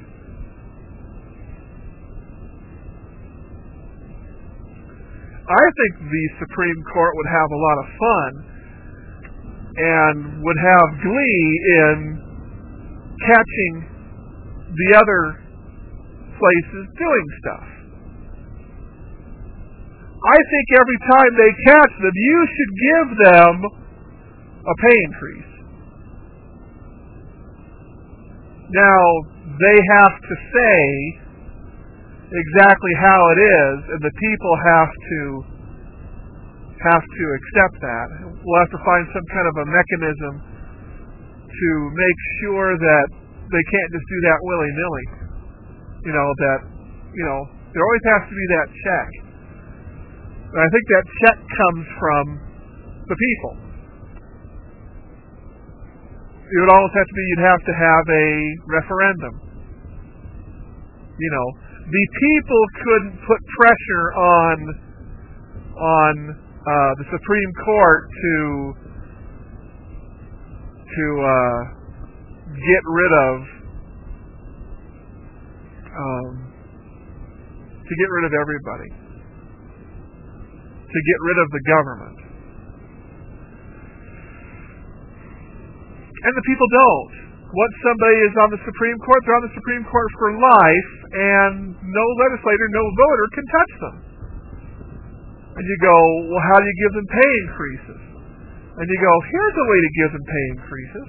Speaker 1: I think the Supreme Court would have a lot of fun and would have glee in catching the other places doing stuff. I think every time they catch them, you should give them a pay increase. Now, they have to say exactly how it is, and the people have to accept that. We'll have to find some kind of a mechanism to make sure that they can't just do that willy-nilly. There always has to be that check. And I think that check comes from the people. It would almost have to be, you'd have to have a referendum. The people couldn't put pressure on the Supreme Court to get rid of everybody, to get rid of the government. And the people don't. Once somebody is on the Supreme Court, they're on the Supreme Court for life, and no legislator, no voter can touch them. And you go, well, how do you give them pay increases? And you go, here's a way to give them pay increases.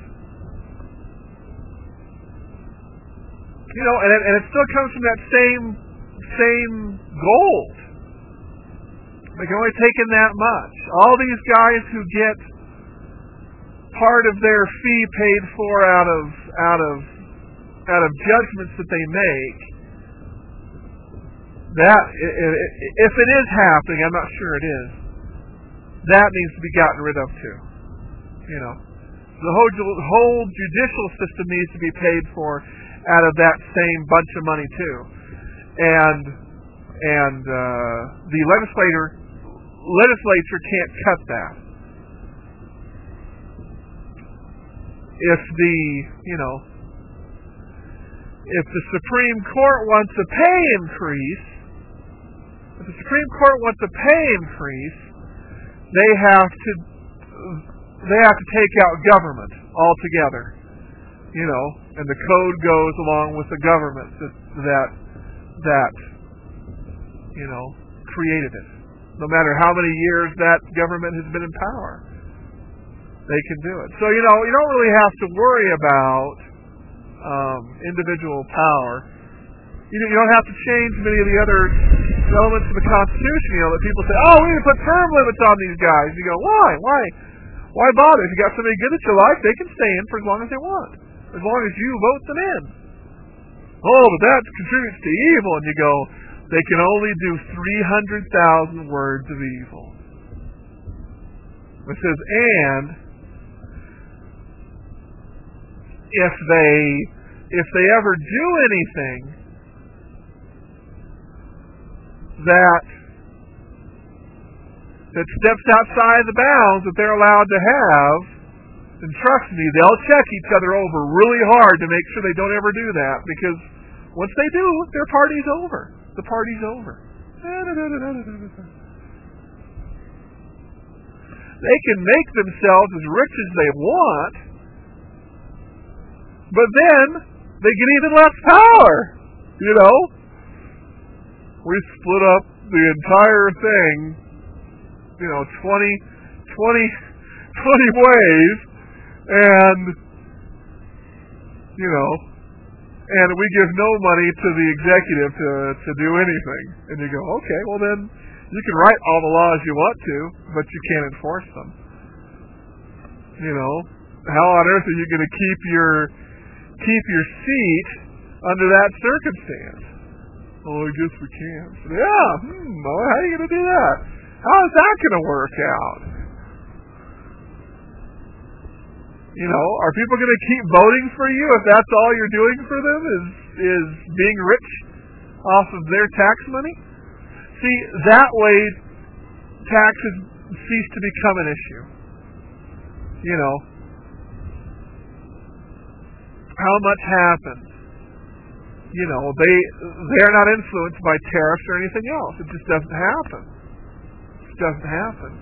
Speaker 1: And it still comes from that same gold. They can only take in that much. All these guys who get part of their fee paid for out of judgments that they make, that if it is happening, I'm not sure it is, that needs to be gotten rid of too. The whole judicial system needs to be paid for out of that same bunch of money too, and the legislature can't cut that. If the Supreme Court wants a pay increase, they have to take out government altogether. And the code goes along with the government that created it. No matter how many years that government has been in power, they can do it. So you don't really have to worry about individual power. You don't have to change many of the other elements of the Constitution. That people say, oh, we need to put term limits on these guys. You go, why bother? If you got somebody good that you like, they can stay in for as long as they want, as long as you vote them in. Oh, but that contributes to evil. And you go, they can only do 300,000 words of evil. It says, and if they ever do anything that steps outside the bounds that they're allowed to have, then trust me, they'll check each other over really hard to make sure they don't ever do that, because once they do, their party's over. The party's over. They can make themselves as rich as they want, but then they get even less power. We split up the entire thing, 20 ways, and we give no money to the executive to do anything. And you go, okay, well then you can write all the laws you want to, but you can't enforce them. How on earth are you going to keep keep your seat under that circumstance? Oh, I guess we can't. Yeah, well, how are you going to do that? How is that going to work out? Are people going to keep voting for you if that's all you're doing for them is being rich off of their tax money? See, that way taxes cease to become an issue. How much happens? They're not influenced by tariffs or anything else. It just doesn't happen. It just doesn't happen.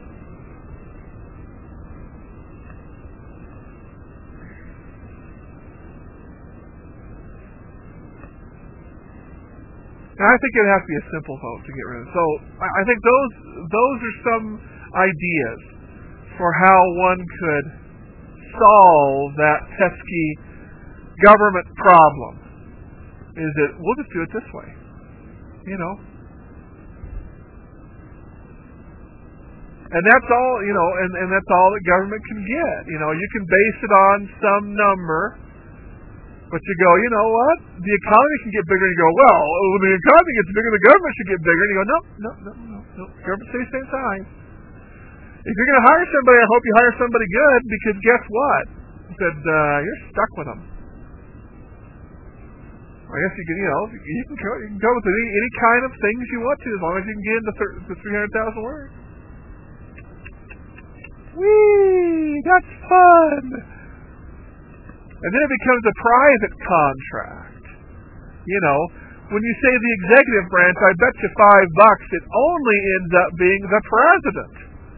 Speaker 1: And I think it'd have to be a simple vote to get rid of it. So I think those are some ideas for how one could solve that pesky government problem. Is that we'll just do it this way, and that's all, and that's all that government can get. You can base it on some number, but you go, you know what? The economy can get bigger, and you go, well, when the economy gets bigger, the government should get bigger, and you go, no, government stays the same size. If you're going to hire somebody, I hope you hire somebody good, because guess what? I said, you're stuck with them. I guess you can go with any kind of things you want to, as long as you can get into 300,000 words. Whee! That's fun! And then it becomes a private contract. When you say the executive branch, I bet you $5 it only ends up being the president.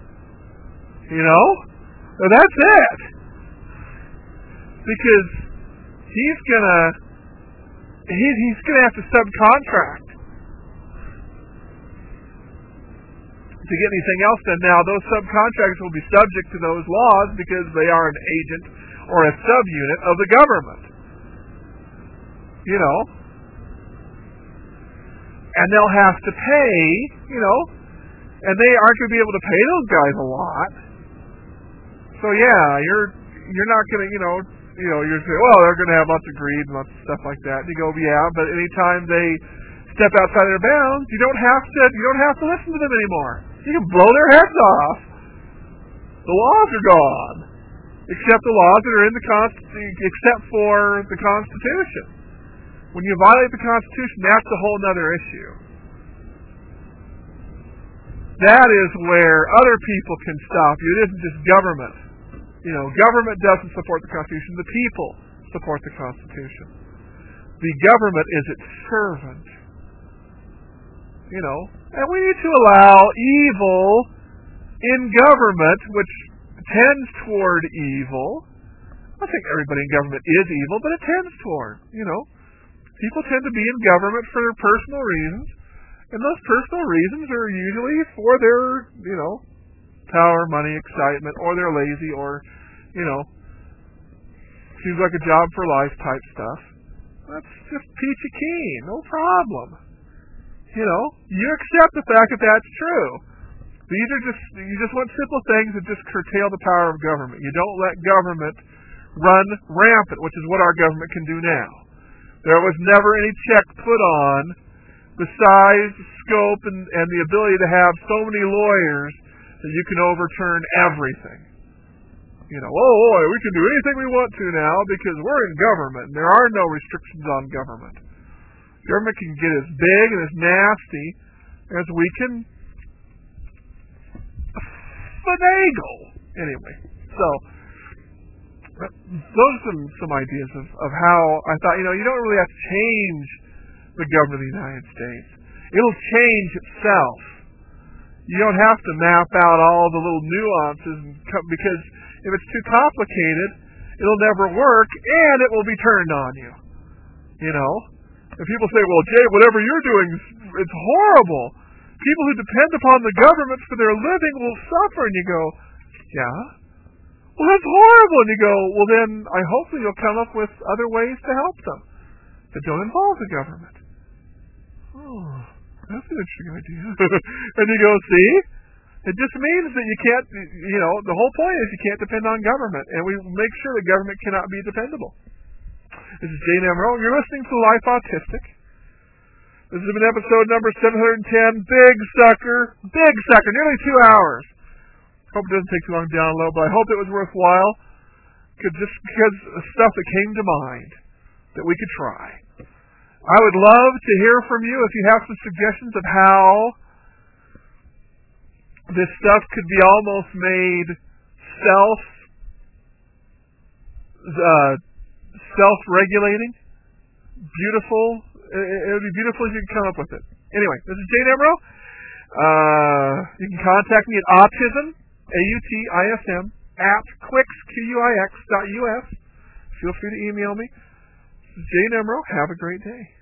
Speaker 1: So that's it. Because he's gonna have to subcontract to get anything else done. Now, those subcontractors will be subject to those laws because they are an agent or a subunit of the government. And they'll have to pay, and they aren't going to be able to pay those guys a lot. So yeah, you're not going to, you're saying, well, they're going to have lots of greed and lots of stuff like that. And you go, yeah, but anytime they step outside their bounds, you don't have to listen to them anymore. You can blow their heads off. The laws are gone, except the laws that are in except for the Constitution. When you violate the Constitution, that's a whole other issue. That is where other people can stop you. It isn't just government. Government doesn't support the Constitution. The people support the Constitution. The government is its servant. And we need to allow evil in government, which tends toward evil. I think everybody in government is evil, but it tends toward, People tend to be in government for their personal reasons, and those personal reasons are usually for their, power, money, excitement, or they're lazy, or, seems like a job for life type stuff. That's just peachy keen, no problem. You accept the fact that that's true. You just want simple things that just curtail the power of government. You don't let government run rampant, which is what our government can do now. There was never any check put on the size, scope, and the ability to have so many lawyers that you can overturn everything. We can do anything we want to now because we're in government and there are no restrictions on government. Government can get as big and as nasty as we can finagle. Anyway, so those are some ideas of how I thought, you don't really have to change the government of the United States. It'll change itself. You don't have to map out all the little nuances because if it's too complicated, it'll never work and it will be turned on you. If people say, well, Jay, whatever you're doing, it's horrible. People who depend upon the government for their living will suffer. And you go, yeah? Well, that's horrible. And you go, well, then hopefully you'll come up with other ways to help them that don't involve the government. Oh, that's an interesting idea. And you go, see? It just means that you can't, the whole point is you can't depend on government. And we make sure the government cannot be dependable. This is Jane Emerald. You're listening to Life Autistic. This has been episode number 710. Big sucker, nearly 2 hours. Hope it doesn't take too long to download, but I hope it was worthwhile. Just because of stuff that came to mind that we could try. I would love to hear from you if you have some suggestions of how this stuff could be almost made self-regulating, beautiful. It would be beautiful if you could come up with it. Anyway, this is Jane Emerald. You can contact me at autism, AUTISM, at quix.us. Feel free to email me. This is Jane Emerald. Have a great day.